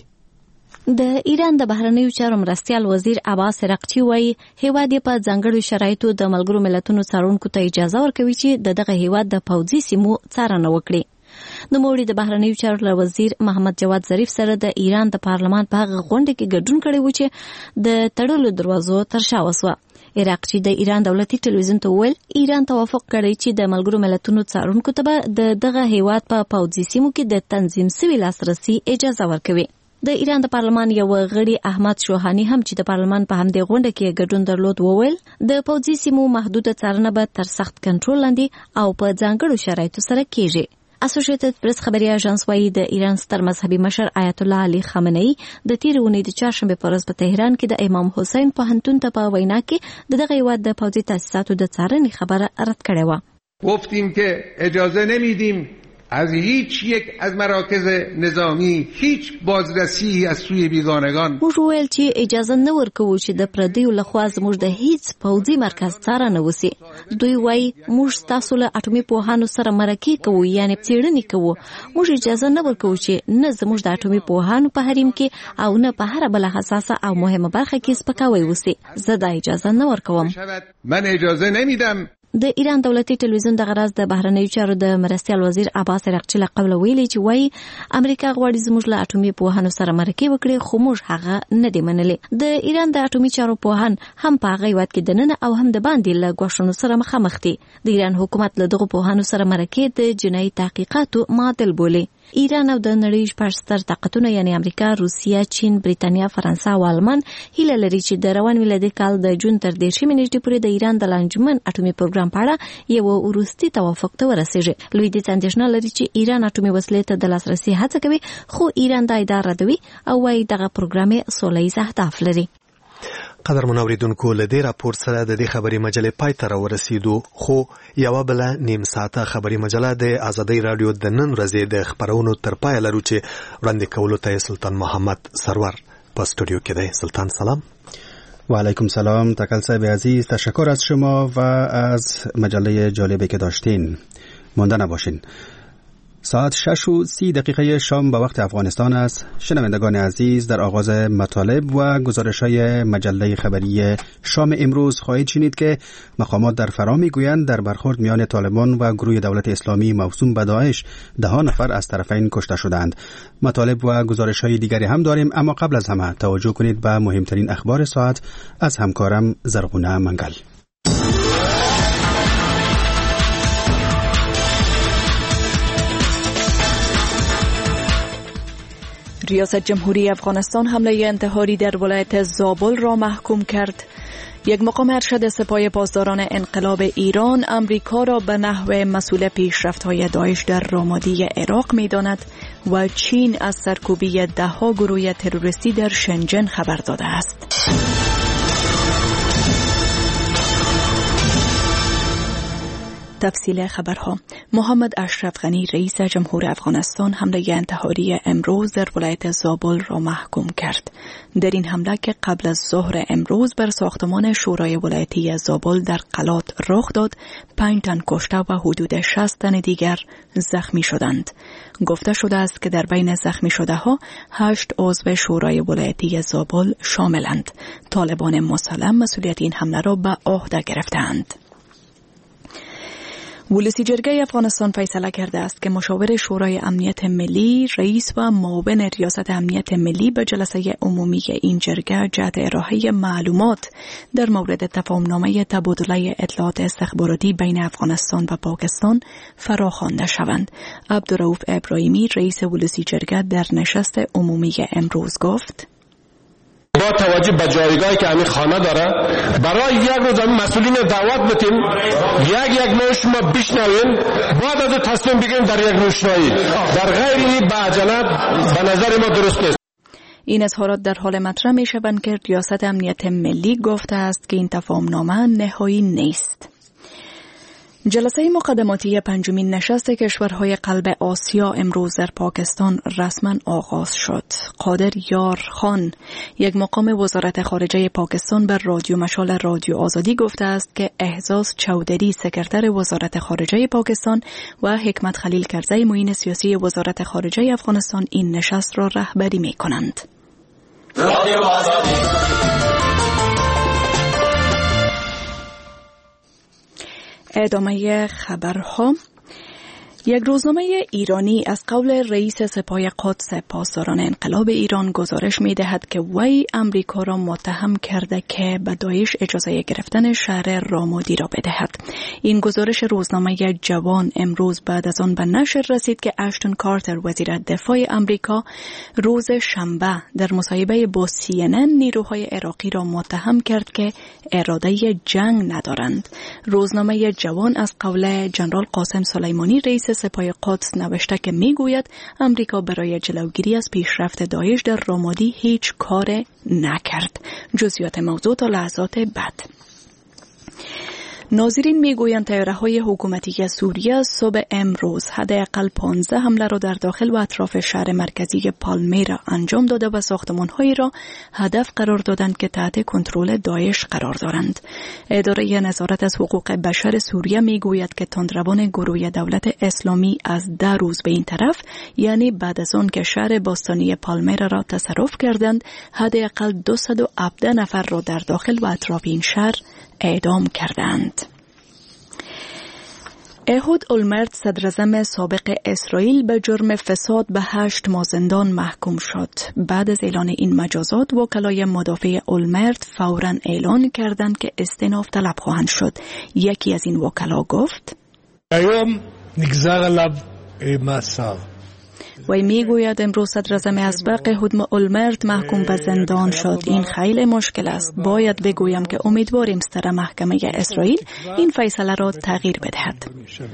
د ایران د بهرنیو چارو مرستیال وزیر عباس رقچی وایي هیواد په ځانګړو شرایطو د ملګرو ملتونو څارونکو ته اجازه ورکوي چې د دغه هیواد د پوځي سیمو څارنه وکړي. د موړي د بهرنیو چارو وزیر محمد جواد ظریف سره د ایران د پارلمان په هغه غونډه کې ګډون کړی و چې د تړلو دروازو تر شا وسوه. عراقچی د ایران دولتي ټلویزیون ته ویل ایران توافق کړی چې د ملګرو ملتونو څارونکو ته به د دغه هیواد په پوځي سیمو کې د تنظیم سوي لاسرسي اجازه ورکوي. د ایران د پارلمان یو غړي احمد شوهانی هم چې د پارلمان په همدې غونډه کې ګډون درلود وویل د پوځي سیمو محدوده څارنه به تر سخت کنټرول لاندې او په ځانګړو شرایطو سره کیږي. اسوسییټډ پریس خبري اژانس وايي د ایران ستر مذهبي مشر آیت الله علي خامنه‌ای د تیر اونۍ د چهارشنبه په ورځ په تهران کې د امام حسین پوهنتون ته په وینا کې دغه هیواد د پوځي تاسیساتو د څارنې خبره رد کړې و. گفتیم که اجازه نمیدیم از هیچ یک از مراکز نظامی هیچ بازرسی از سوی بیگانگان. موږ ویل چې اجازه نه ورکوو چې د پردیو لخوا زموږ د هیڅ پوځي مرکز څارنه وسی. دوی وایي موږ تاسو له اټومي پوهانو سره مرکه کوو یعنی څېړنې کوو. موږ اجازه نه ورکوو چې نه زموږ د اټومي پوهانو په حریم کې او نه په هر بل حساسه او مهمه برخه کې سپکاوی وسی. زه دا اجازه نه ورکوم. من اجازه نمیدم. د ایران دولتي ټلویزیون د غرض د بهرنیو چارو د مرستیال وزیر عباس رقچی له قبل ویلي چې وایي امریکا غواړي زموږ له اټومي پوهانو سره مرکه وکړي خو موږ هغه نه دی منلي. د ایران د اټومي چارو پوهان هم په هغه هیواد کې دننه او هم د باندې له ګواښونو سره مخامخ دي. د ایران حکومت له دغو پوهانو سره مرکه د جنایي تحقیقاتو معادل بولي. ایران او د نړۍ شپږ ستر طاقتونه یعنی امریکا، روسیه، چین، بریتانیا، فرانسه او آلمان هیله لري چې د روان میلادي کال د جون تر دېرشمې نیټې پورې د ایران د لانجمن اټومي پروګرام په اړه یو وروستي توافق ته ورسیږي. لویدیځ اندېښنه لري چې ایران اټومي وسلې ته د لاسرسي هڅه کوي، خو ایران دا ادعا ردوي او وايي دغه پروګرام یې سوله ییز اهداف لري. قدر منوریدونکو له دې راپور سره د دې خبري مجلې پای ته راورسېدو، خو یوه بله نیم ساعته خبري مجله د ازادۍ رادیو د نن ورځې د خبرونو تر پایه لرو چې وړاندې کولو ته سلطان محمد سرور په استودیو کې دی. سلطان سلام. و علیکم سلام تکل صاحب عزیز، تشکر از شما و از مجله جالبی که داشتین. مانده نباشین. ساعت شش و سی دقیقه شام به وقت افغانستان است. شنوندگان عزیز، در آغاز مطالب و گزارش‌های مجله خبری شام امروز خواهید شنید که مقامات در فرا می‌گویند در برخورد میان طالبان و گروه دولت اسلامی موسوم به داعش ده نفر از طرفین کشته شدند. مطالب و گزارش‌های دیگری هم داریم، اما قبل از همه توجه کنید به مهمترین اخبار ساعت از همکارم زرغونه منگل. ریاست جمهوری افغانستان حمله انتحاری در ولایت زابل را محکوم کرد. یک مقام ارشد سپاه پاسداران انقلاب ایران امریکا را به نحو مسئول پیشرفت‌های داعش در رامادی عراق می‌داند و چین از سرکوبی ده‌ها گروه تروریستی در شنجن خبر داده است. تفصیل خبرها. محمد اشرف غنی رئیس جمهور افغانستان حمله انتحاری امروز در ولایت زابل را محکوم کرد. در این حمله که قبل از ظهر امروز بر ساختمان شورای ولایتی زابل در قلات رخ داد، پنج تن کشته و حدود شصت تن دیگر زخمی شدند. گفته شده است که در بین زخمی شده ها هشت عضو شورای ولایتی زابل شاملند. طالبان مسلم مسئولیت این حمله را به عهده گرفتند. ولسی جرگه افغانستان فیصله کرده است که مشاور شورای امنیت ملی، رئیس و معاون ریاست امنیت ملی به جلسه عمومی این جرگه جهت ارائه معلومات در مورد تفاهمنامه تبادله اطلاعات استخباراتی بین افغانستان و پاکستان فراخوانده شوند. عبدالرؤوف ابراهیمی رئیس ولسی جرگه در نشست عمومی امروز گفت: با توجه به جایگاهی که همین خانه داره، برای یک روز همین مسئولین دعوت بتیم، یک یک نوع شما بشنوین، بعد از تصمیم بگیریم در یک روشنایی. در غیر این به عجلت به نظر ما درست نیست. این اظهارات در حال مطرح می شوند که ریاست امنیت ملی گفته است که این تفاهمنامه نهایی نیست. جلسه مقدماتی پنجمین نشست کشورهای قلب آسیا امروز در پاکستان رسما آغاز شد. قادر یار خان، یک مقام وزارت خارجه پاکستان، بر رادیو مشال رادیو آزادی گفته است که احساس چودری سکرتر وزارت خارجه پاکستان و حکمت خلیل کرزی معین سیاسی وزارت خارجه افغانستان این نشست را رهبری می کنند. رادیو آزادی. ادامه خبرها. یک روزنامه ایرانی از قول رئیس سپاه قدس پاسداران انقلاب ایران گزارش می دهد که وی امریکا را متهم کرده که به داعش اجازه گرفتن شهر رامادی را بدهد. این گزارش روزنامه جوان امروز بعد از آن به نشر رسید که اشتون کارتر وزیر دفاع امریکا روز شنبه در مصاحبه با سی ان ان نیروهای عراقی را متهم کرد که اراده جنگ ندارند. روزنامه جوان از قول جنرال قاسم سلیمانی رئیس سپاه قدس نوشته که میگوید امریکا برای جلوگیری از پیشرفت داعش در رامادی هیچ کار نکرد. جزئیات موضوع تا لحظات بعد. ناظرین میگویند طیاره‌های حکومتی سوریه صبح امروز حداقل پانزده حمله را در داخل و اطراف شهر مرکزی پالمیرا انجام داده و ساختمان‌هایی را هدف قرار دادند که تحت کنترل داعش قرار دارند. اداره نظارت از حقوق بشر سوریه میگوید که تندروان گروه دولت اسلامی از ده روز به این طرف، یعنی بعد از آن که شهر باستانی پالمیرا را تصرف کردند، حداقل دویست و هفده نفر را در داخل و اطراف این شهر اعدام کردند. اهود اولمرت صدراعظم سابق اسرائیل به جرم فساد به هشت ماه زندان محکوم شد. بعد از اعلان این مجازات، وکلای مدافع اولمرت فوراً اعلان کردند که استئناف طلب خواهند شد. یکی از این وکلا گفت: وی میگوید امروز صدراعظم اسبق هودم اولمرت محکوم به زندان شد. این خیلی مشکل است. باید بگویم که امیدواریم ستر محکمه اسرائیل این فیصله را تغییر بدهد.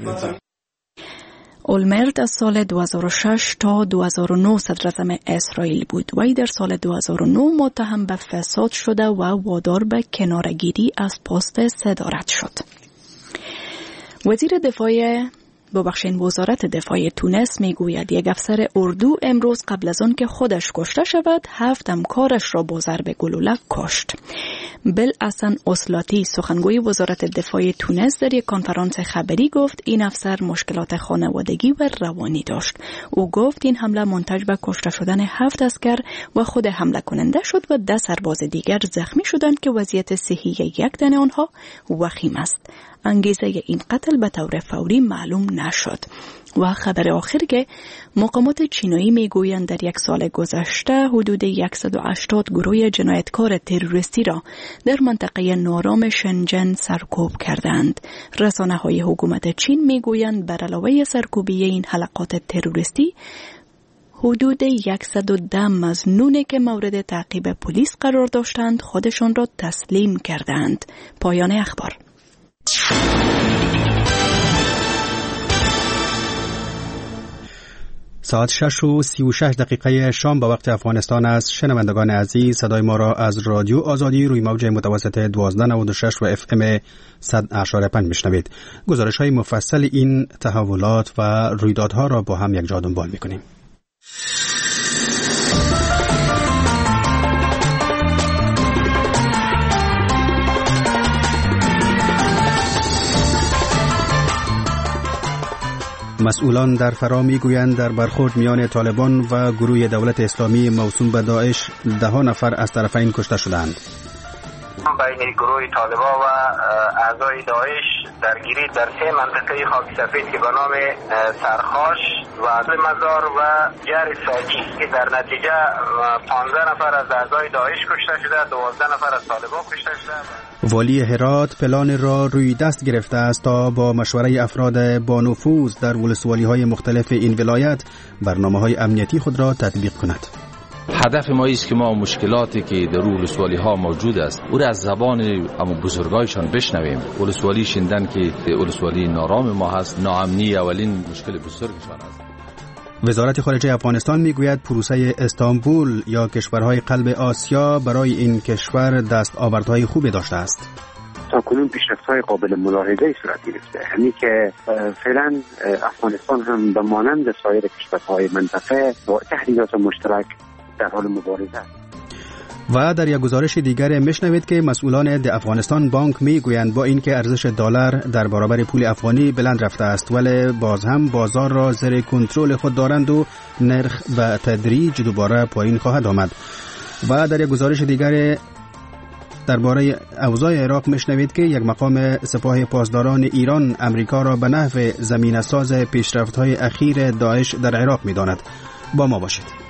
اولمرت از سال دو هزار و شش تا دو هزار و نه صدراعظم اسرائیل بود. وی در سال دو هزار و نه متهم به فساد شده و وادار به کناره‌گیری از پست صدارت شد. وزیر دفاع ببخشید وزارت دفاع تونس میگوید یک افسر اردو امروز قبل از آن که خودش کشته شود هفت همکارش را با ضرب گلوله کشت. بالحسن اصلاتی سخنگوی وزارت دفاع تونس در یک کنفرانس خبری گفت این افسر مشکلات خانوادگی و روانی داشت. او گفت این حمله منتج به کشته شدن هفت عسکر و خود حمله کننده شد و ده سرباز دیگر زخمی شدند که وضعیت صحی یک تن آنها وخیم است. انگیزه این قتل به طور فوری معلوم نشد. و خبر آخر که مقامات چینایی میگویند در یک سال گذشته حدود صد و هشتاد گروه جنایتکار تروریستی را در منطقه نارام شنجن سرکوب کردند. رسانه های حکومت چین میگویند بر علاوه سرکوبی این حلقات تروریستی حدود صد و ده مظنون که مورد تعقیب پلیس قرار داشتند خودشان را تسلیم کردند. پایان اخبار. ساعت شش و سی و شش دقیقه شام با وقت افغانستان است. شنوندگان عزیز صدای ما را از رادیو آزادی روی موج متوسط دوازده نود و شش و اف ام صد اشاره پنج میشنوید. گزارش های مفصل این تحولات و رویدادها را با هم یک جا دنبال میکنیم. مسئولان در فرا میگویند در برخورد میان طالبان و گروه دولت اسلامی موسوم به داعش ده نفر از طرفین کشته شدند. بین گروه طالبان و اعضای داعش درگیری در سه منطقه خاک سفید که به نام سرخاش و مزار و جر ساجی که در نتیجه پانزده نفر از اعضای داعش کشته شده، دوازده نفر از طالبان کشته شده. والی هرات پلان را روی دست گرفته است تا با مشوره افراد با نفوذ در ولسوالی‌های مختلف این ولایت برنامه‌های امنیتی خود را تطبیق کند. هدف ما است که ما مشکلاتی که در ولسوالی ها موجود است او را از زبان اما بزرگایشان بشنویم. ولسوالی شیندن که ولسوالی نارام ما هست، ناامنی اولین مشکل بزرگشان است. وزارت خارجه افغانستان میگوید پروسه استانبول یا کشورهای قلب آسیا برای این کشور دستاوردهای خوبی داشته است. تاکنون پیشرفت‌های قابل ملاحظه‌ای صورت گرفته، همین که فعلا افغانستان هم به مانند سایر کشورهای منطقه با تهدیدات مشترک در حال مبارزه است. و در یک گزارش دیگر میشنوید که مسئولان د افغانستان بانک میگویند با اینکه ارزش دلار در برابر پول افغانی بلند رفته است ولی باز هم بازار را زیر کنترل خود دارند و نرخ به تدریج دوباره پایین خواهد آمد. و در یک گزارش دیگر درباره اوضاع عراق میشنوید که یک مقام سپاه پاسداران ایران امریکا را به نحو زمینه‌ساز پیشرفت‌های اخیر داعش در عراق می‌داند. با ما باشید.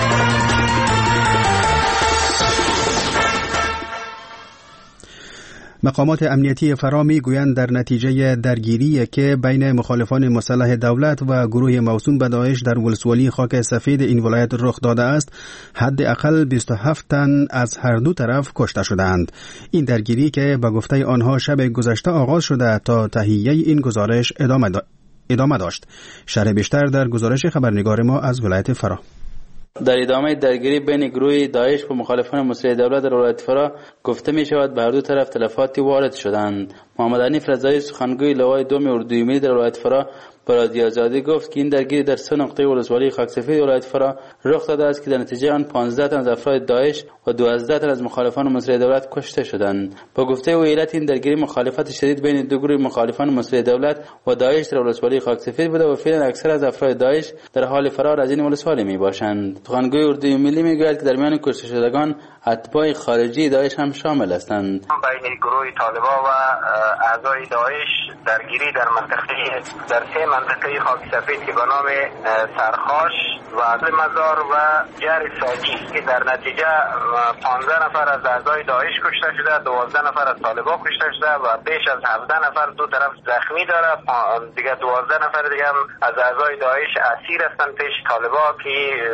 مقامات امنیتی فرا میگویند در نتیجه درگیری که بین مخالفان مسلح دولت و گروه موسوم به داعش در ولسوالی خاک سفید این ولایت رخ داده است، حداقل بیست و هفت تن از هر دو طرف کشته شدند. این درگیری که به گفته آنها شب گذشته آغاز شده تا تهیه این گزارش ادامه, دا... ادامه داشت. شرح بیشتر در گزارش خبرنگار ما از ولایت فرا. در ادامه درگیری بین گروه داعش و مخالفان مسلح دولت در ولایت فرا گفته می شود به هر دو طرف تلفاتی وارد شدند. محمد حنیف رضایی سخنگوی لوای دوم اردوی ملی در ولایت فرا به رادیو آزادی گفت که این درگیری در سه نقطه ولسوالی خاک سفید ولایت فرا رخ داده است که در نتیجه آن پانزده تن از افراد داعش و دوازده تن از مخالفان مسلح دولت کشته شدند. با گفته او علت این درگیری مخالفت شدید بین دو گروه مخالفان مسلح دولت و داعش در ولسوالی خاک سفید بوده و فعلا اکثر از افراد داعش در حال فرار از این ولسوالی میباشند. سخنگوی اردوی ملی میگوید که در میان کشته شدگان اتباع خارجی داعش هم شامل هستند. بین گروه طالبان و اعضای داعش درگیری در منطقه در سه منطقه خاک سفید که به نام سرخاش و و عدل مزار و جری ساجی که در نتیجه پانزده نفر از اعضای داعش کشته شده، دوازده نفر از طالبان کشته شده و بیش از هفده نفر دو طرف زخمی داره. دیگه دوازده نفر دیگه هم از اعضای داعش اسیر هستن پیش طالبان که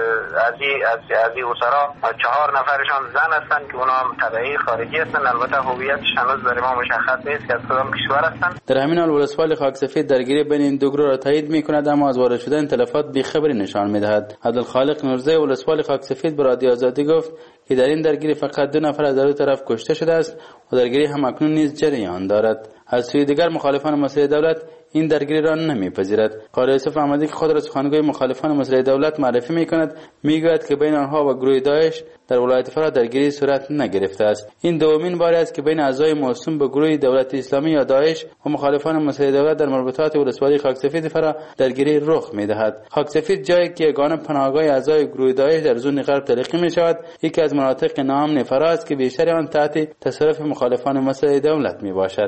از از از اسرا چهار نفرشان زن هستن که اونا هم تبعی خارجی هستن. البته هویتش هنوز برای ما مشخص نیست که از کدام کشور هستن. در همین حال ولسوالی خاکسفید درگیری بین این دو گروه را تایید می‌کند، اما از وارد شدن تلفات بی‌خبری نشان می‌دهد. عبدالخالق نورزی ولسوالی خاکسفید به رادیو آزادی گفت که در این درگیری فقط دو نفر از دو طرف کشته شده است و درگیری هم اکنون نیز جریان دارد. از سوی دیگر مخالفان مسئله دولت این درگیری را نمیپذیرد. قاری یوسف احمدی که خود را سخنگوی مخالفان مسئله دولت معرفی میکند، میگوید که بین آنها و گروه داعش در ولایت فرا درگیری صورت نگرفته است. این دومین بار است که بین اعضای موسوم به گروه دولت اسلامی یا داعش و مخالفان مسئله دولت در مربوطات ولسوالی خاکسفید فرا درگیری رخ میدهد. خاکسفید جایی که یگانه پناهگاه اعضای گروه داعش در زون غرب تلقی میشود، یکی از مناطق ناامن فرا است که بیشتر آن تحت تصرف مخالفان مسئله دولت میباشد.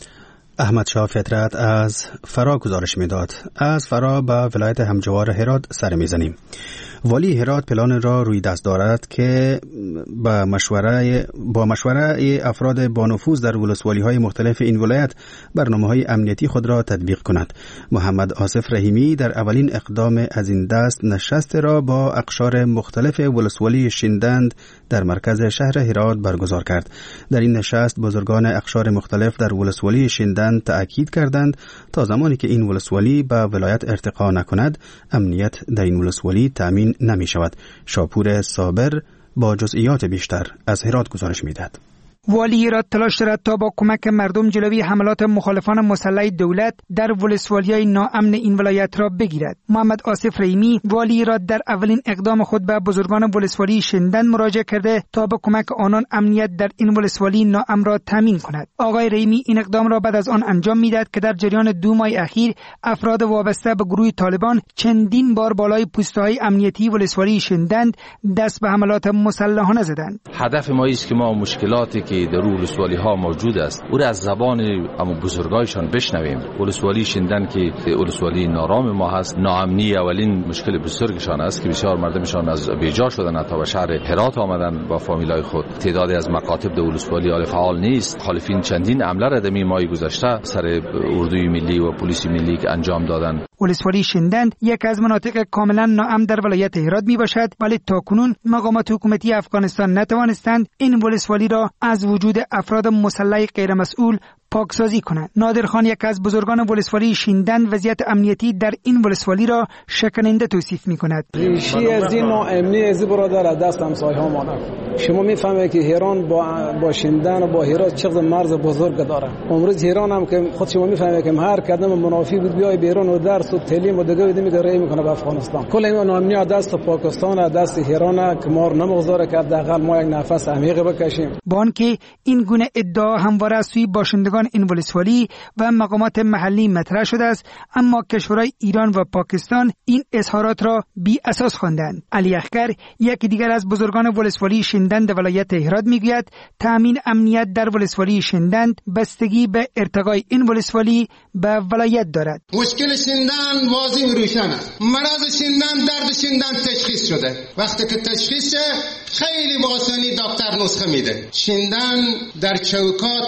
احمد شاه فطرت از فرا گزارش میداد. از فرا به ولایت همجوار هرات سر میزنیم. والی هرات پلان را روی دست دارد که با مشوره با مشوره افراد با نفوذ در ولسوالی‌های مختلف این ولایت برنامه‌های امنیتی خود را تطبیق کند. محمد آصف رحیمی در اولین اقدام از این دست نشست را با اقشار مختلف ولسوالی شیندند در مرکز شهر هرات برگزار کرد. در این نشست بزرگان اقشار مختلف در ولسوالی شیندند تأکید کردند تا زمانی که این ولسوالی به ولایت ارتقا نکند، امنیت در این ولسوالی تامین نمی شود. شاپور صابر با جزئیات بیشتر از هرات گزارش می‌دهد. والی هرات تلاش دارد تا با کمک مردم جلوی حملات مخالفان مسلح دولت در ولسوالی‌های ناامن این ولایت را بگیرد. محمد آصف رحیمی والی هرات در اولین اقدام خود به بزرگان ولسوالی شیندند مراجعه کرده تا با کمک آنان امنیت در این ولسوالی ناامن را تامین کند. آقای رحیمی این اقدام را بعد از آن انجام میداد که در جریان دو ماه اخیر افراد وابسته به گروه طالبان چندین بار بالای پست‌های امنیتی ولسوالی شیندند دست به حملات مسلحانه زدند. هدف ما است که ما مشکلاتی که در ولسوالی ها موجود است او را از زبان اما بزرگایشان بشنویم. ولسوالی شیندن که ولسوالی نارام ما هست، ناامنی اولین مشکل بزرگشان است که بسیار مردمشان از بیجا شدن تا به شهر هرات آمدن با فامیلای خود. تعدادی از مکاتب در ولسوالی حال فعال نیست. مخالفین چندین حمله را در ماه گذشته سر اردوی ملی و پلیس ملی که انجام دادند. ولسوالی شیندند یک از مناطق کاملا ناامن در ولایت هرات می باشد، ولی تاکنون مقامات حکومتی افغانستان نتوانستند این ولسوالی را از وجود افراد مسلح غیر مسئول پاکسازی کنند. نادر خان یک از بزرگان ولسوالی شیندند وضعیت امنیتی در این ولسوالی را شکننده توصیف می کند. ریشی از این ناامنی از برادر از دست همسایه ها مانه. شما میفهمید که ایران با با شیندن و با هرات چقدر مرز بزرگ داره. امروز ایران هم که خود شما میفهمید که هر قدم منافی بود بیای بیرون و درس و تعلیم و دیگه دیگه میگره میکنه به افغانستان. کل این ناامنی از دست پاکستان از دست ایران که ما نمیگذاره که حداقل ما یک نفس عمیق بکشیم. بانک این گونه ادعا همواره از سوی باشندگان این ولسوالی و مقامات محلی مطرح شده است، اما کشورهای ایران و پاکستان این اظهارات را بی اساس خواندند. علی اخگر یکی دیگر از بزرگان ولسوالی شیندند ولایت هرات میگوید تامین امنیت در ولسوالی شیندند بستگی به ارتقای این ولسوالی به ولایت دارد. مشکل شیندن واضح و روشن است. مرض شیندن درد شیندن تشخیص شده. وقتی که تشخیص خیلی با آسانی دکتر نسخه میده. شیندن در چوکات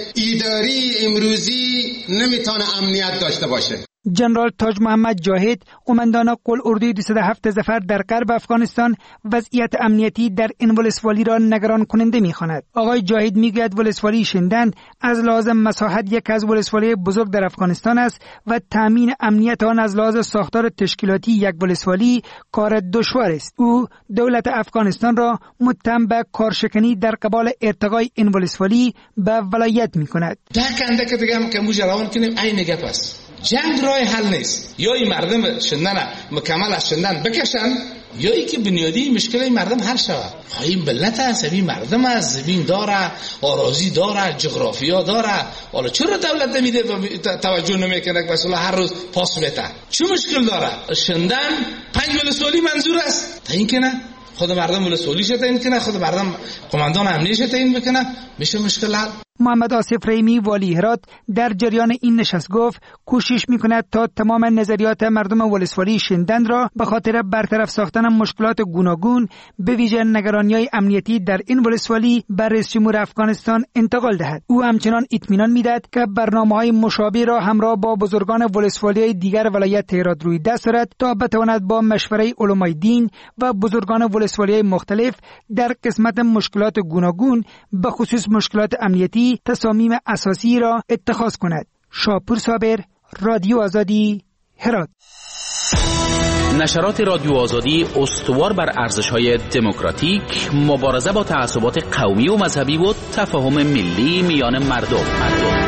اداری امروزی نمیتونه امنیت داشته باشه. جنرال تاج محمد جاهد قماندان قل اردوی دویست و هفت ظفر در غرب افغانستان وضعیت امنیتی در این ولسوالی را نگران کننده می‌خواند. آقای جاهد میگوید ولسوالی شیندند از لحاظ مساحت یک از ولسوالی بزرگ در افغانستان است و تامین امنیت آن از لحاظ ساختار تشکیلاتی یک ولسوالی کار دشوار است. او دولت افغانستان را متهم به کارشکنی در قبال ارتقای این ولسوالی به ولایت می‌کند. دکنده که دیگه که مجرمان کنیم عین گپ است. جنگ راه حل نیست. یا این مردم شندن مکمل از شندن بکشن یا ای که بنیادی مشکل این مردم حل شود. این ملت است، این مردم است، زمین داره، آراضی داره، جغرافیا داره. حالا چرا دولت نمیده توجه نمیکنه که مثلا هر روز پاس بده؟ چه مشکل داره؟ شندن پنج ولسوالی منظور است. تا این که نه خود مردم ولسوالی شده این که نه خود مردم قماندان امنیت شده این بکنه میشه مشکل حل. محمد آصف رحیمی والی هرات در جریان این نشست گفت کوشش می‌کند تا تمام نظریات مردم ولسوالی شندن را به خاطر برطرف ساختن مشکلات گوناگون به ویژه نگرانی‌های امنیتی در این ولسوالی بر رئیس جمهور افغانستان انتقال دهد. او همچنان اطمینان می‌دهد که برنامه‌های مشابه را همراه با بزرگان ولسوالی دیگر ولایت هرات روی دست دارد تا بتواند با مشورت علمای دین و بزرگان ولسوالی مختلف در قسمت مشکلات گوناگون به خصوص مشکلات امنیتی تصامیم اساسی را اتخاذ کند. شاپور صابر، رادیو آزادی، هرات. نشرات رادیو آزادی استوار بر ارزش‌های دموکراتیک، مبارزه با تعصبات قومی و مذهبی و تفاهم ملی میان مردم. مردم.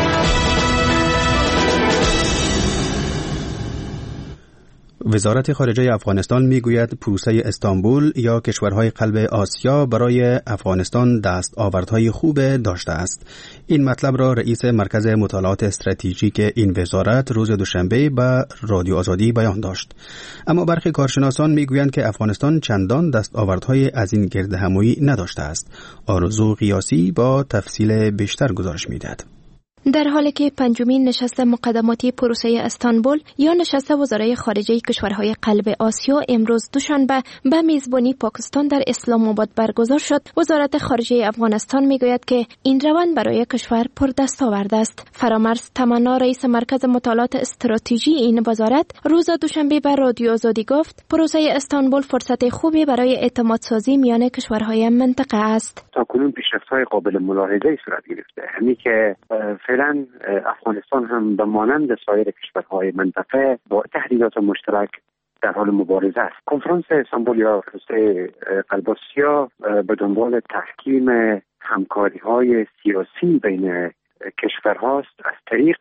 وزارت خارجه افغانستان میگوید پروسه استانبول یا کشورهای قلب آسیا برای افغانستان دستاوردهای خوب داشته است. این مطلب را رئیس مرکز مطالعات استراتژیک این وزارت روز دوشنبه به رادیو آزادی بیان داشت. اما برخی کارشناسان میگویند که افغانستان چندان دستاوردهای از این گردهمایی نداشته است. آرزو قیاسی با تفصیل بیشتر گزارش میدهد. در حالی که پنجمین نشست مقدماتی پروسه استانبول یا نشست وزرای خارجه کشورهای قلب آسیا امروز دوشنبه به میزبانی پاکستان در اسلام آباد برگزار شد، وزارت خارجه افغانستان میگوید که این روند برای کشور پردستاورد است. فرامرز تمنا، رئیس مرکز مطالعات استراتژی این وزارت، روز دوشنبه به رادیو آزادی گفت پروسه استانبول فرصت خوبی برای اعتماد سازی میان کشورهای منطقه است. تاکنون پیشرفت‌های قابل ملاحظه‌ای صورت گرفته، همین که فعلا افغانستان هم به مانند سایر کشورهای منطقه با تهدیدات مشترک در حال مبارزه است. کنفرانس استانبول یا پروسه قلب آسیا به دنبال تحکیم همکاری‌های سیاسی بین کشورهاست از طریق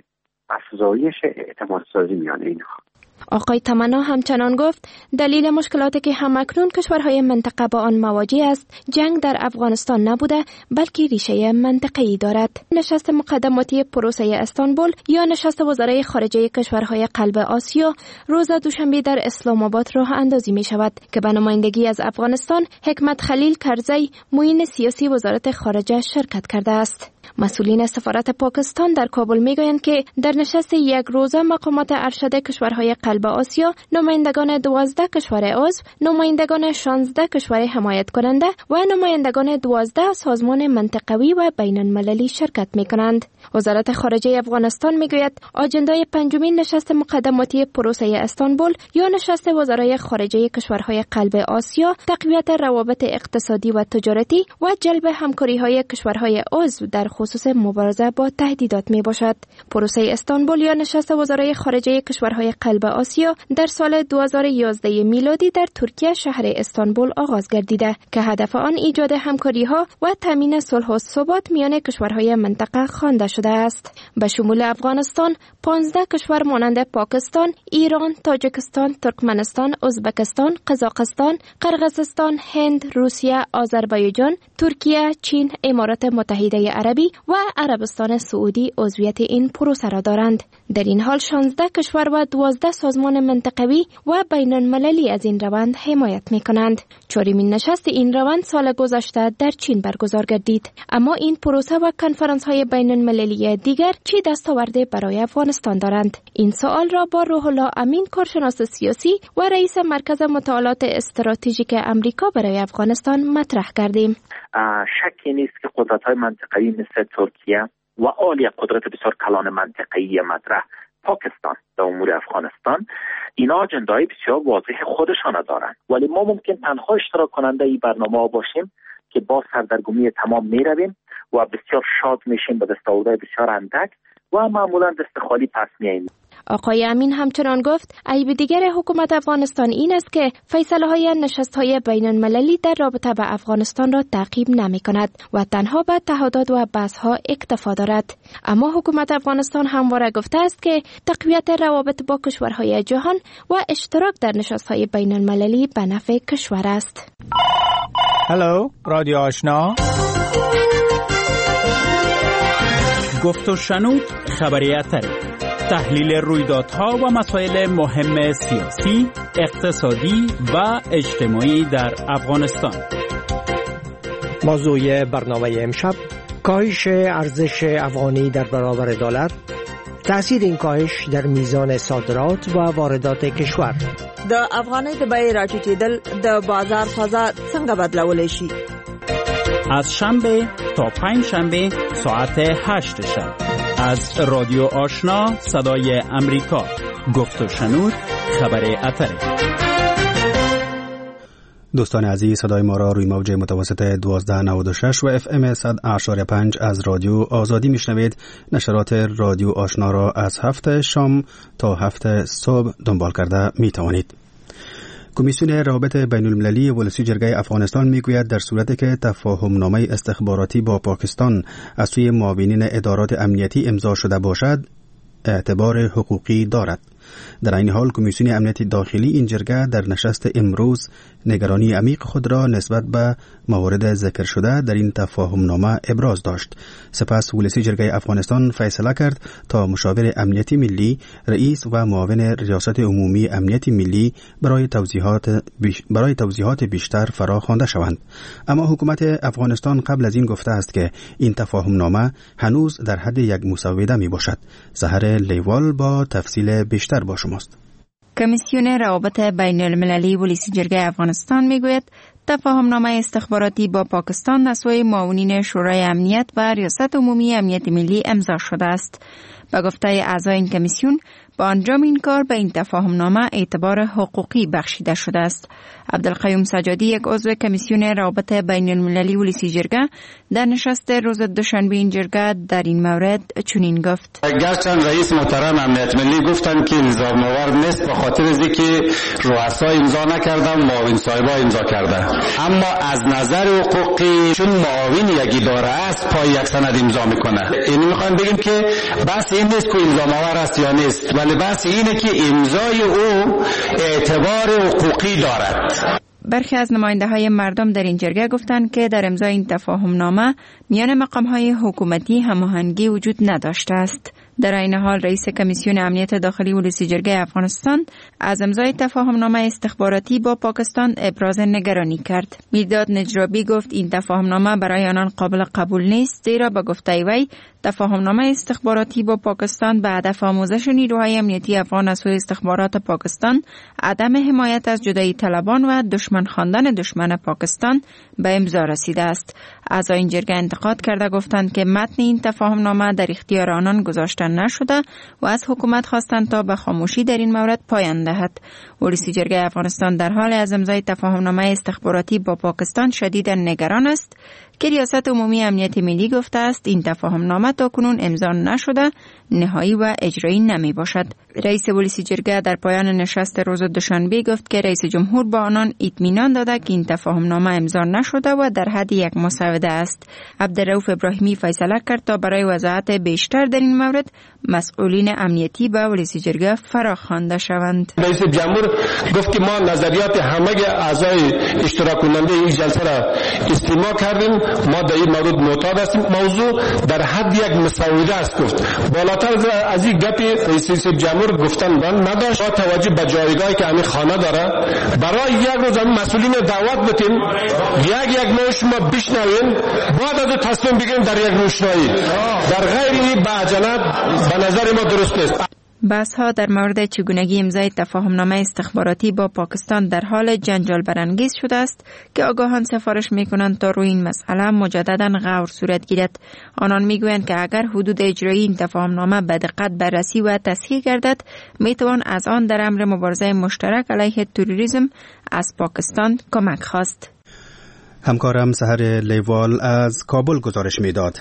افزایش اعتماد سازی میان اینها. آقای تمنا همچنان گفت دلیل مشکلاتی که همکنون کشورهای منطقه با آن مواجه است جنگ در افغانستان نبوده بلکه ریشه منطقه‌ای دارد. نشست مقدماتی پروسه استانبول یا نشست وزرای خارجه کشورهای قلب آسیا روز دوشنبه در اسلام آباد راه اندازی می شود که به نمایندگی از افغانستان حکمت خلیل کرزی معین سیاسی وزارت خارجه شرکت کرده است. مسئولین سفارت پاکستان در کابل میگویند که در نشست یک روزه مقامات ارشد کشورهای قلب آسیا، نمایندگان دوازده کشور عضو، نمایندگان شانزده کشور حمایت کننده و نمایندگان دوازده سازمان منطقوی و بین المللی شرکت می کنند. وزارت خارجه افغانستان میگوید آجندای پنجمین نشست مقدماتی پروسه استانبول یا نشست وزرای خارجه کشورهای قلب آسیا تقویت روابط اقتصادی و تجارتی و جلب همکاری‌های کشورهای عضو در خصوص مبارزه با تهدیدات می باشد. پروسه استانبول یا نشست وزرای خارجه کشورهای قلب آسیا در سال دو هزار و یازده میلادی در ترکیه شهر استانبول آغاز گردیده که هدف آن ایجاد همکاری‌ها و تامین صلح و ثبات میان کشورهای منطقه خوانده شده است. به شمول افغانستان، پانزده کشور مانند پاکستان، ایران، تاجیکستان، ترکمنستان، ازبکستان، قزاقستان، قرقیزستان، هند، روسیه، آذربایجان، ترکیه، چین، امارات متحده عربی و عربستان سعودی عضویت این پروسه را دارند. در این حال شانزده کشور و دوازده سازمان منطقوی و بین المللی از این روند حمایت می کنند. چهارمین نشست این روند سال گذشته در چین برگزار گردید. اما این پروسه و کنفرانس های بین المللی دیگر چی دستاورده برای افغانستان دارند؟ این سوال را با روح الله امین، کارشناس سیاسی و رئیس مرکز مطالعات استراتژیک امریکا برای افغانستان مطرح کردیم. شکی نیست که قدرت‌های منطقه‌ای مثل ترکیه و عالی قدرت بسیار کلان منطقه‌ای مطرح پاکستان در امور افغانستان اینا اجندای بسیار واضح خودشان دارند، ولی ما ممکن تنها اشتراک کننده این برنامه باشیم که با سردرگمی تمام میرویم و بسیار شاد میشیم به دستاوردهای بسیار اندک و معمولا دست خالی پس میاییم. آقای امین همچنان گفت عیب دیگر حکومت افغانستان این است که فیصله های نشست های بین المللی در رابطه به افغانستان را تعقیب نمی کند و تنها به تعهدات و بحث ها اکتفا دارد. اما حکومت افغانستان همواره گفته است که تقویت روابط با کشورهای جهان و اشتراک در نشست های بین المللی به نفع کشور است. هلو، رادیو آشنا. گفت و شنود خبریت تحلیل رویدادها و مسائل مهم سیاسی، اقتصادی و اجتماعی در افغانستان. موضوع برنامه امشب کاهش ارزش افغانی در برابر دلار، تأثیر این کاهش در میزان صادرات و واردات کشور. د افغانۍ د بیې راټیټېدل د بازار فضا څنګه بدلولی شي؟ از شنبه تا پنج شنبه ساعت هشت شب از رادیو آشنا صدای امریکا. گفت و شنود خبر اتره. دوستان عزیز، صدای ما را روی موج متوسط دوازده نود و شش و اف ام صد اعشاری پنج از رادیو آزادی میشنوید. نشرات رادیو آشنا را از هفت شام تا هفت صبح دنبال کرده می توانید. کمیسیون روابط بین المللی ولسی جرگه افغانستان میگوید در صورتی که تفاهم نامه استخباراتی با پاکستان از سوی معاونین ادارات امنیتی امضا شده باشد، اعتبار حقوقی دارد. در این حال کمیسیون امنیت داخلی این جرگه در نشست امروز نگرانی عمیق خود را نسبت به موارد ذکر شده در این تفاهم نامه ابراز داشت. سپس ولسی جرگه افغانستان فیصله کرد تا مشاور امنیتی ملی، رئیس و معاون ریاست عمومی امنیت ملی برای توضیحات بیش برای توضیحات بیشتر فرا خوانده شوند. اما حکومت افغانستان قبل از این گفته است که این تفاهم نامه هنوز در حد یک مسوده می باشد. سحر لیوال با تفصیل بیشتر با شماست. کمیسیون روابط بین المللی ولسی جرگه افغانستان میگوید تفاهم نامه استخباراتی با پاکستان از سوی معاونین شورای امنیت و ریاست عمومی امنیت ملی امضا شده است. به گفته اعضای این کمیسیون، با انجام این کار به این تفاهم نامه اعتبار حقوقی بخشیده شده است. عبدالقیوم سجادی، یک عضو کمیسیون روابط بین المللی ولسی جرگه، در نشست روز دوشنبه این جرگه در این مورد چنین گفت: گرچند رئیس محترم امنیت ملی گفتند که نظام آور نیست به خاطر از اینکه رؤسا امضا نکردن، معاون صاحبا امضا کردن، اما از نظر حقوقی چون معاون یک اداره است پای یک سند امضا میکنه. این میخوام بگیم که بس این نیست که نظام آور است یا نیست، ولی بس اینه که امضای او اعتبار حقوقی دارد. برخی از نماینده های مردم در این جرگه گفتند که در امضای این تفاهم نامه میان مقام های حکومتی هماهنگی وجود نداشته است. در این حال رئیس کمیسیون امنیت داخلی ولسی جرگه افغانستان از امضای تفاهم نامه استخباراتی با پاکستان ابراز نگرانی کرد. میرداد نجرابی گفت این تفاهم نامه برای آنان قابل قبول نیست، زیرا به گفته وی تفاهم نامه استخباراتی با پاکستان به هدف آموزش نیروهای امنیتی افغان از سوی استخبارات پاکستان، عدم حمایت از جدایی طلبان و دشمن خواندن دشمن پاکستان به امضا رسیده است. اعضای این جرگه انتقاد کرده گفتند که متن این تفاهم نامه در اختیار آنان گذاشته نشده و از حکومت خواستند تا به خاموشی در این مورد پایان دهد. ولسی جرگه افغانستان در حال از امضای تفاهم نامه استخباراتی با پاکستان شدیداً نگران است که ریاست عمومی امنیت ملی گفته است این تفاهم نامه تاکنون امضا نشده، نهایی و اجرایی نمی باشد. رئیس ولسی جرگه در پایان نشست روز دوشنبه گفت که رئیس جمهور با آنان اطمینان داده که این تفاهم نامه امضا نشده و در حد یک مسوده است. عبدالرؤوف ابراهیمی فیصله کرد تا برای وضاحت بیشتر در این مورد مسئولین امنیتی به ولسی جرگه فراخوانده شوند. رئیس جمهور گفت که ما نظریات همه اعضای اشتراک کننده این جلسه را استماع کردیم، ما در این مورد معتاد هستیم. موضوع در حد یک مسوده است. گفت بالاتر از این گپ رئیس جمهور گفتن بند نداشت. با توجه به جایگاهی که همین خانه داره، برای یک روز هم مسئولین دعوت بتیم، یک یک نوع شما بشنوین، بعد از تصمیم بگیریم در یک روشنایی. در غیر این به عجلت به نظر ما درست نیست. بحث ها در مورد چگونگی امضای تفاهم نامه استخباراتی با پاکستان در حال جنجال برانگیز شده است که آگاهان سفارش می کنند تا روی این مسئله مجددا غور صورت گیرد. آنان می گویند که اگر حدود اجرایی این تفاهم نامه به دقت بررسی و تصحیح گردد، می توان از آن در امر مبارزه مشترک علیه تروریسم از پاکستان کمک خواست. همکارم سحر لیوال از کابل گزارش می داد.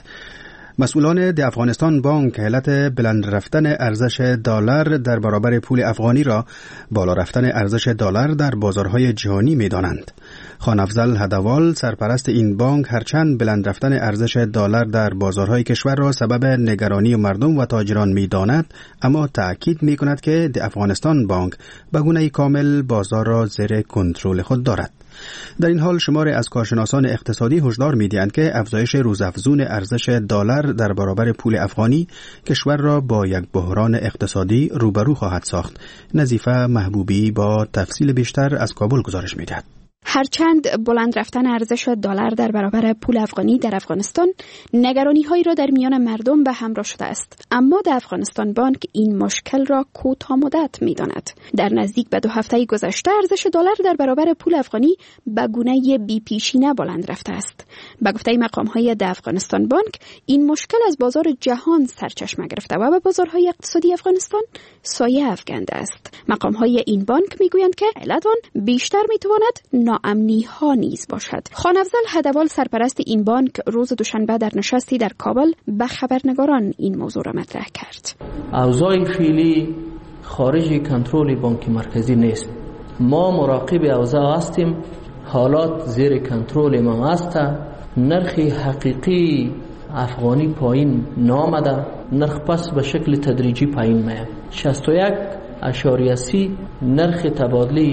مسئولان ده افغانستان بانک حالت بلند رفتن ارزش دلار در برابر پول افغانی را بالا رفتن ارزش دلار در بازارهای جهانی می دانند. خان افضل هدوال سرپرست این بانک هرچند بلند رفتن ارزش دلار در بازارهای کشور را سبب نگرانی مردم و تاجران می داند، اما تأکید می کند که ده افغانستان بانک به گونه کامل بازار را زیر کنترل خود دارد. در این حال شمار از کارشناسان اقتصادی هشدار می‌دهند که افزایش روزافزون ارزش دلار در برابر پول افغانی کشور را با یک بحران اقتصادی روبرو خواهد ساخت. نظیفه محبوبی با تفصیل بیشتر از کابل گزارش می‌دهد. هرچند بلند رفتن ارزش دلار در برابر پول افغانی در افغانستان نگرانی هایی را در میان مردم به همراه شده است، اما در افغانستان بانک این مشکل را کوتاه مدت می‌داند. در نزدیک به دو هفته گذشته ارزش دلار در برابر پول افغانی به گونه بی پیشینه بلند رفته است. به گفته مقام‌های در افغانستان بانک این مشکل از بازار جهان سرچشمه گرفته و به بازارهای اقتصادی افغانستان سایه افکنده است. مقام‌های این بانک می‌گویند که علت آن بیشتر می‌تواند ناامنی ها نیز باشد. خانافضل هدوال سرپرست این بانک روز دوشنبه در نشستی در کابل به خبرنگاران این موضوع را مطرح کرد. اوضاع فعلی خارج کنترل بانک مرکزی نیست. ما مراقب اوضاع هستیم. حالات زیر کنترل ما است. نرخ حقیقی افغانی پایین نامده. نرخ پس به شکل تدریجی پایین میاد. شصت و یک اشاریه سی نرخ تبادله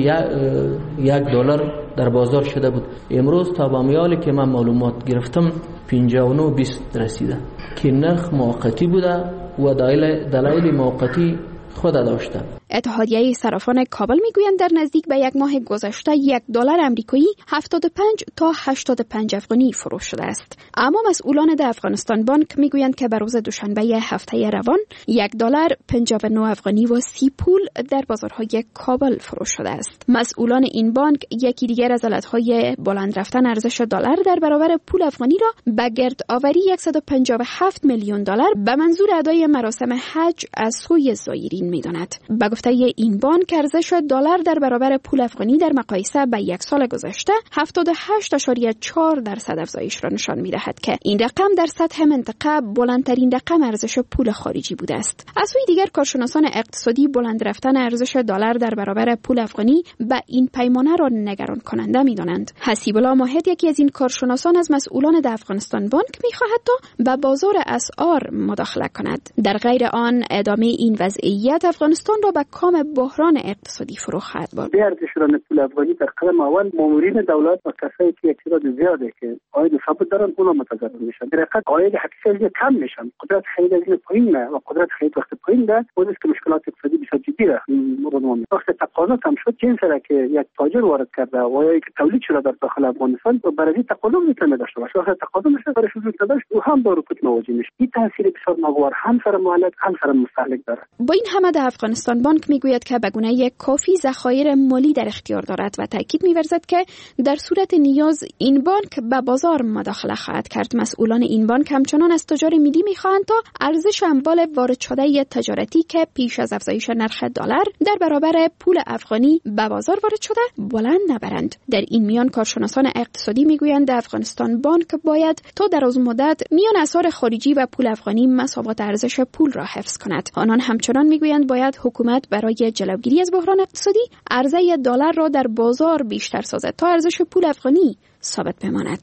یک دلار در بازار شده بود. امروز تا با میالی که من معلومات گرفتم پنجاه و نه بیست رسیده که نرخ موقتی بوده و دلایل دلایل موقتی خود داشته. اتحادیه صرافان کابل میگویند در نزدیک به یک ماه گذشته یک دلار آمریکایی هفتاد و پنج تا هشتاد و پنج افغانی فروش شده است. اما مسئولان در افغانستان بانک میگویند که به روز دوشنبه هفته روان یک دلار پنجاه و نه افغانی و سی پول در بازارهای کابل فروش شده است. مسئولان این بانک یکی دیگر از علتهای بلند رفتن ارزش دلار در برابر پول افغانی را به گرد آوری صد و پنجاه و هفت میلیون دلار به منظور ادای مراسم حج از سوی زایرین میداند. گفته این بانک ارزش دلار در برابر پول افغانی در مقایسه با یک سال گذشته هفتاد و هشت اشاریه چهار درصد افزایش را نشان می‌دهد که این رقم در سطح منطقه بلندترین رقم ارزش پول خارجی بوده است. از سوی دیگر کارشناسان اقتصادی بلند رفتن ارزش دلار در برابر پول افغانی به این پیمانه را نگران کننده می‌دانند. حسیب الله ماهد یکی از این کارشناسان از مسئولان در افغانستان بانک می‌خواهد تا به بازار اسعار مداخله کند. در غیر آن ادامه این وضعیت افغانستان را به کام بحران اقتصادی فرو خواهد برد. ارزش شدن پول افغانی در قدم اول مامورین دولت و کسایی که اعتقاد زیاده که عاید ثابت دارن اونا متضرر میشن. در حقیقت عاید حقیقی کم میشن. قدرت خرید از این پایین و قدرت خرید وقت پایین ده بود که مشکلات اقتصادی بسیار جدی را مورد وقت تقاضا کم شد جنس را که یک تاجر وارد کرده و یا یک تولید شده در داخل افغانستان و برای تقاضا میتونه داشته باشه. وقت تقاضا میشه برای شروع داشت او هم با رکود مواجه میشه. این تاثیر بسیار ناگوار هم سر مالک هم سر مستهلک داره. با این همه در افغانستان بانک میگوید که به گونه کافی ذخایر مالی در اختیار دارد و تاکید می‌ورزد که در صورت نیاز این بانک به بازار مداخله خواهد کرد. مسئولان این بانک همچنان از تجار ملی می‌خواهند تا ارزش اموال وارد شده تجارتی که پیش از افزایش نرخ دلار در برابر پول افغانی به بازار وارد شده بلند نبرند. در این میان کارشناسان اقتصادی می‌گویند افغانستان بانک باید تا دراز مدت میان اسعار خارجی و پول افغانی مساوات ارزش پول را حفظ کند. آنان همچنان می‌گویند باید حکومت برای جلوگیری از بحران اقتصادی عرضه دلار را در بازار بیشتر سازد تا ارزش پول افغانی ثابت بماند.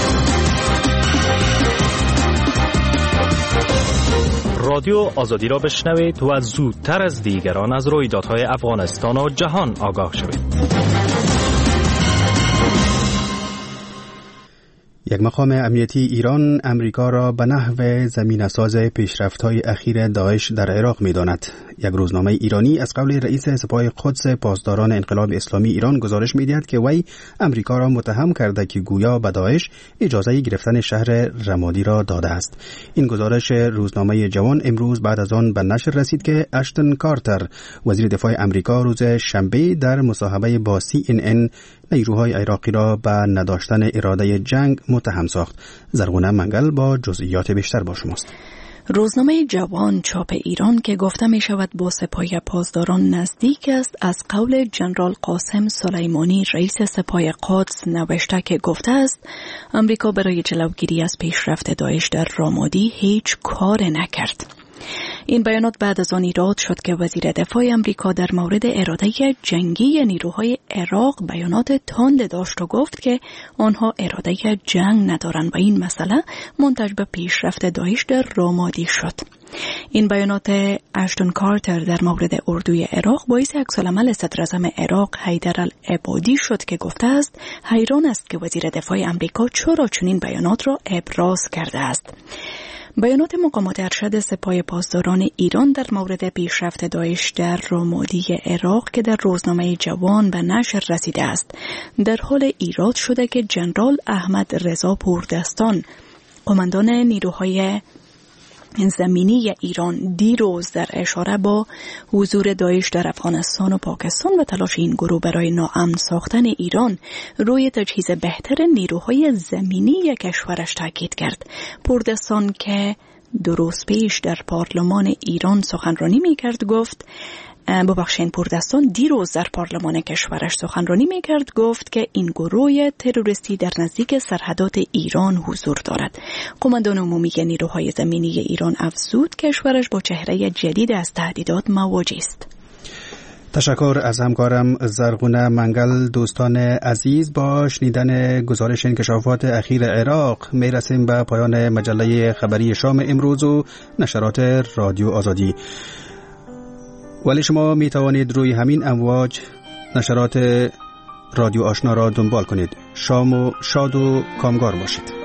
رادیو آزادی را بشنوید و زودتر از دیگران از رویدادهای افغانستان و جهان آگاه شوید. یک مقام امنیتی ایران امریکا را به نحو زمینه‌ساز پیشرفت‌های اخیر داعش در عراق می‌داند. یک روزنامه ایرانی از قول رئیس سپاه قدس پاسداران انقلاب اسلامی ایران گزارش می‌دهد که وی امریکا را متهم کرده که گویا به داعش اجازه گرفتن شهر رمادی را داده است. این گزارش روزنامه جوان امروز بعد از آن به نشر رسید که اشتن کارتر وزیر دفاع امریکا روز شنبه در مصاحبه با سی ان ان نیروهای عراقی را به نداشتن اراده جنگ متهم ساخت. زرغونه منگل با جزئیات بیشتر با شماست. روزنامه جوان چاپ ایران که گفته می شود با سپاه پاسداران نزدیک است از قول جنرال قاسم سلیمانی رئیس سپاه قدس نوشته که گفته است امریکا برای جلوگیری از پیشرفت داعش در رامادی هیچ کار نکرد. این بیانات بعد از آن ایراد شد که وزیر دفاع امریکا در مورد اراده جنگی نیروهای عراق بیانات تند داشت و گفت که آنها اراده جنگ ندارند و این مسئله منتج به پیشرفت داعش در رامادی شد. این بیانات اشتون کارتر در مورد اردوی عراق باعث عکس‌العمل صدراعظم عراق حیدر العبادی شد که گفته است حیران است که وزیر دفاع امریکا چرا چنین بیانات را ابراز کرده است. بیانات مقامات ارشد سپاه پاسداران ایران در مورد پیشرفت داعش در رامادی عراق که در روزنامه جوان به نشر رسیده است در حال ایراد شده که جنرال احمد رضا پوردستان قماندان نیروهای زمینی ایران دیروز در اشاره با حضور داعش در افغانستان و پاکستان و تلاش این گروه برای ناامن ساختن ایران روی تجهیز بهتر نیروهای زمینی کشورش تاکید کرد. پوردستان که دو روز پیش در پارلمان ایران سخنرانی می کرد گفت ببخشید پوردستان دیروز در پارلمان کشورش سخنرانی می کرد گفت که این گروه تروریستی در نزدیک سرحدات ایران حضور دارد. قماندان عمومی نیروهای زمینی ایران افزود کشورش با چهره جدید از تهدیدات مواجه است. تشکر از همکارم زرغونه منگل. دوستان عزیز، با شنیدن گزارش انکشافات اخیر عراق می رسیم به پایان مجله خبری شام امروز و نشرات رادیو آزادی. ولی شما می توانید روی همین امواج نشرات رادیو آشنا را دنبال کنید. شام و شاد و کامگار باشید.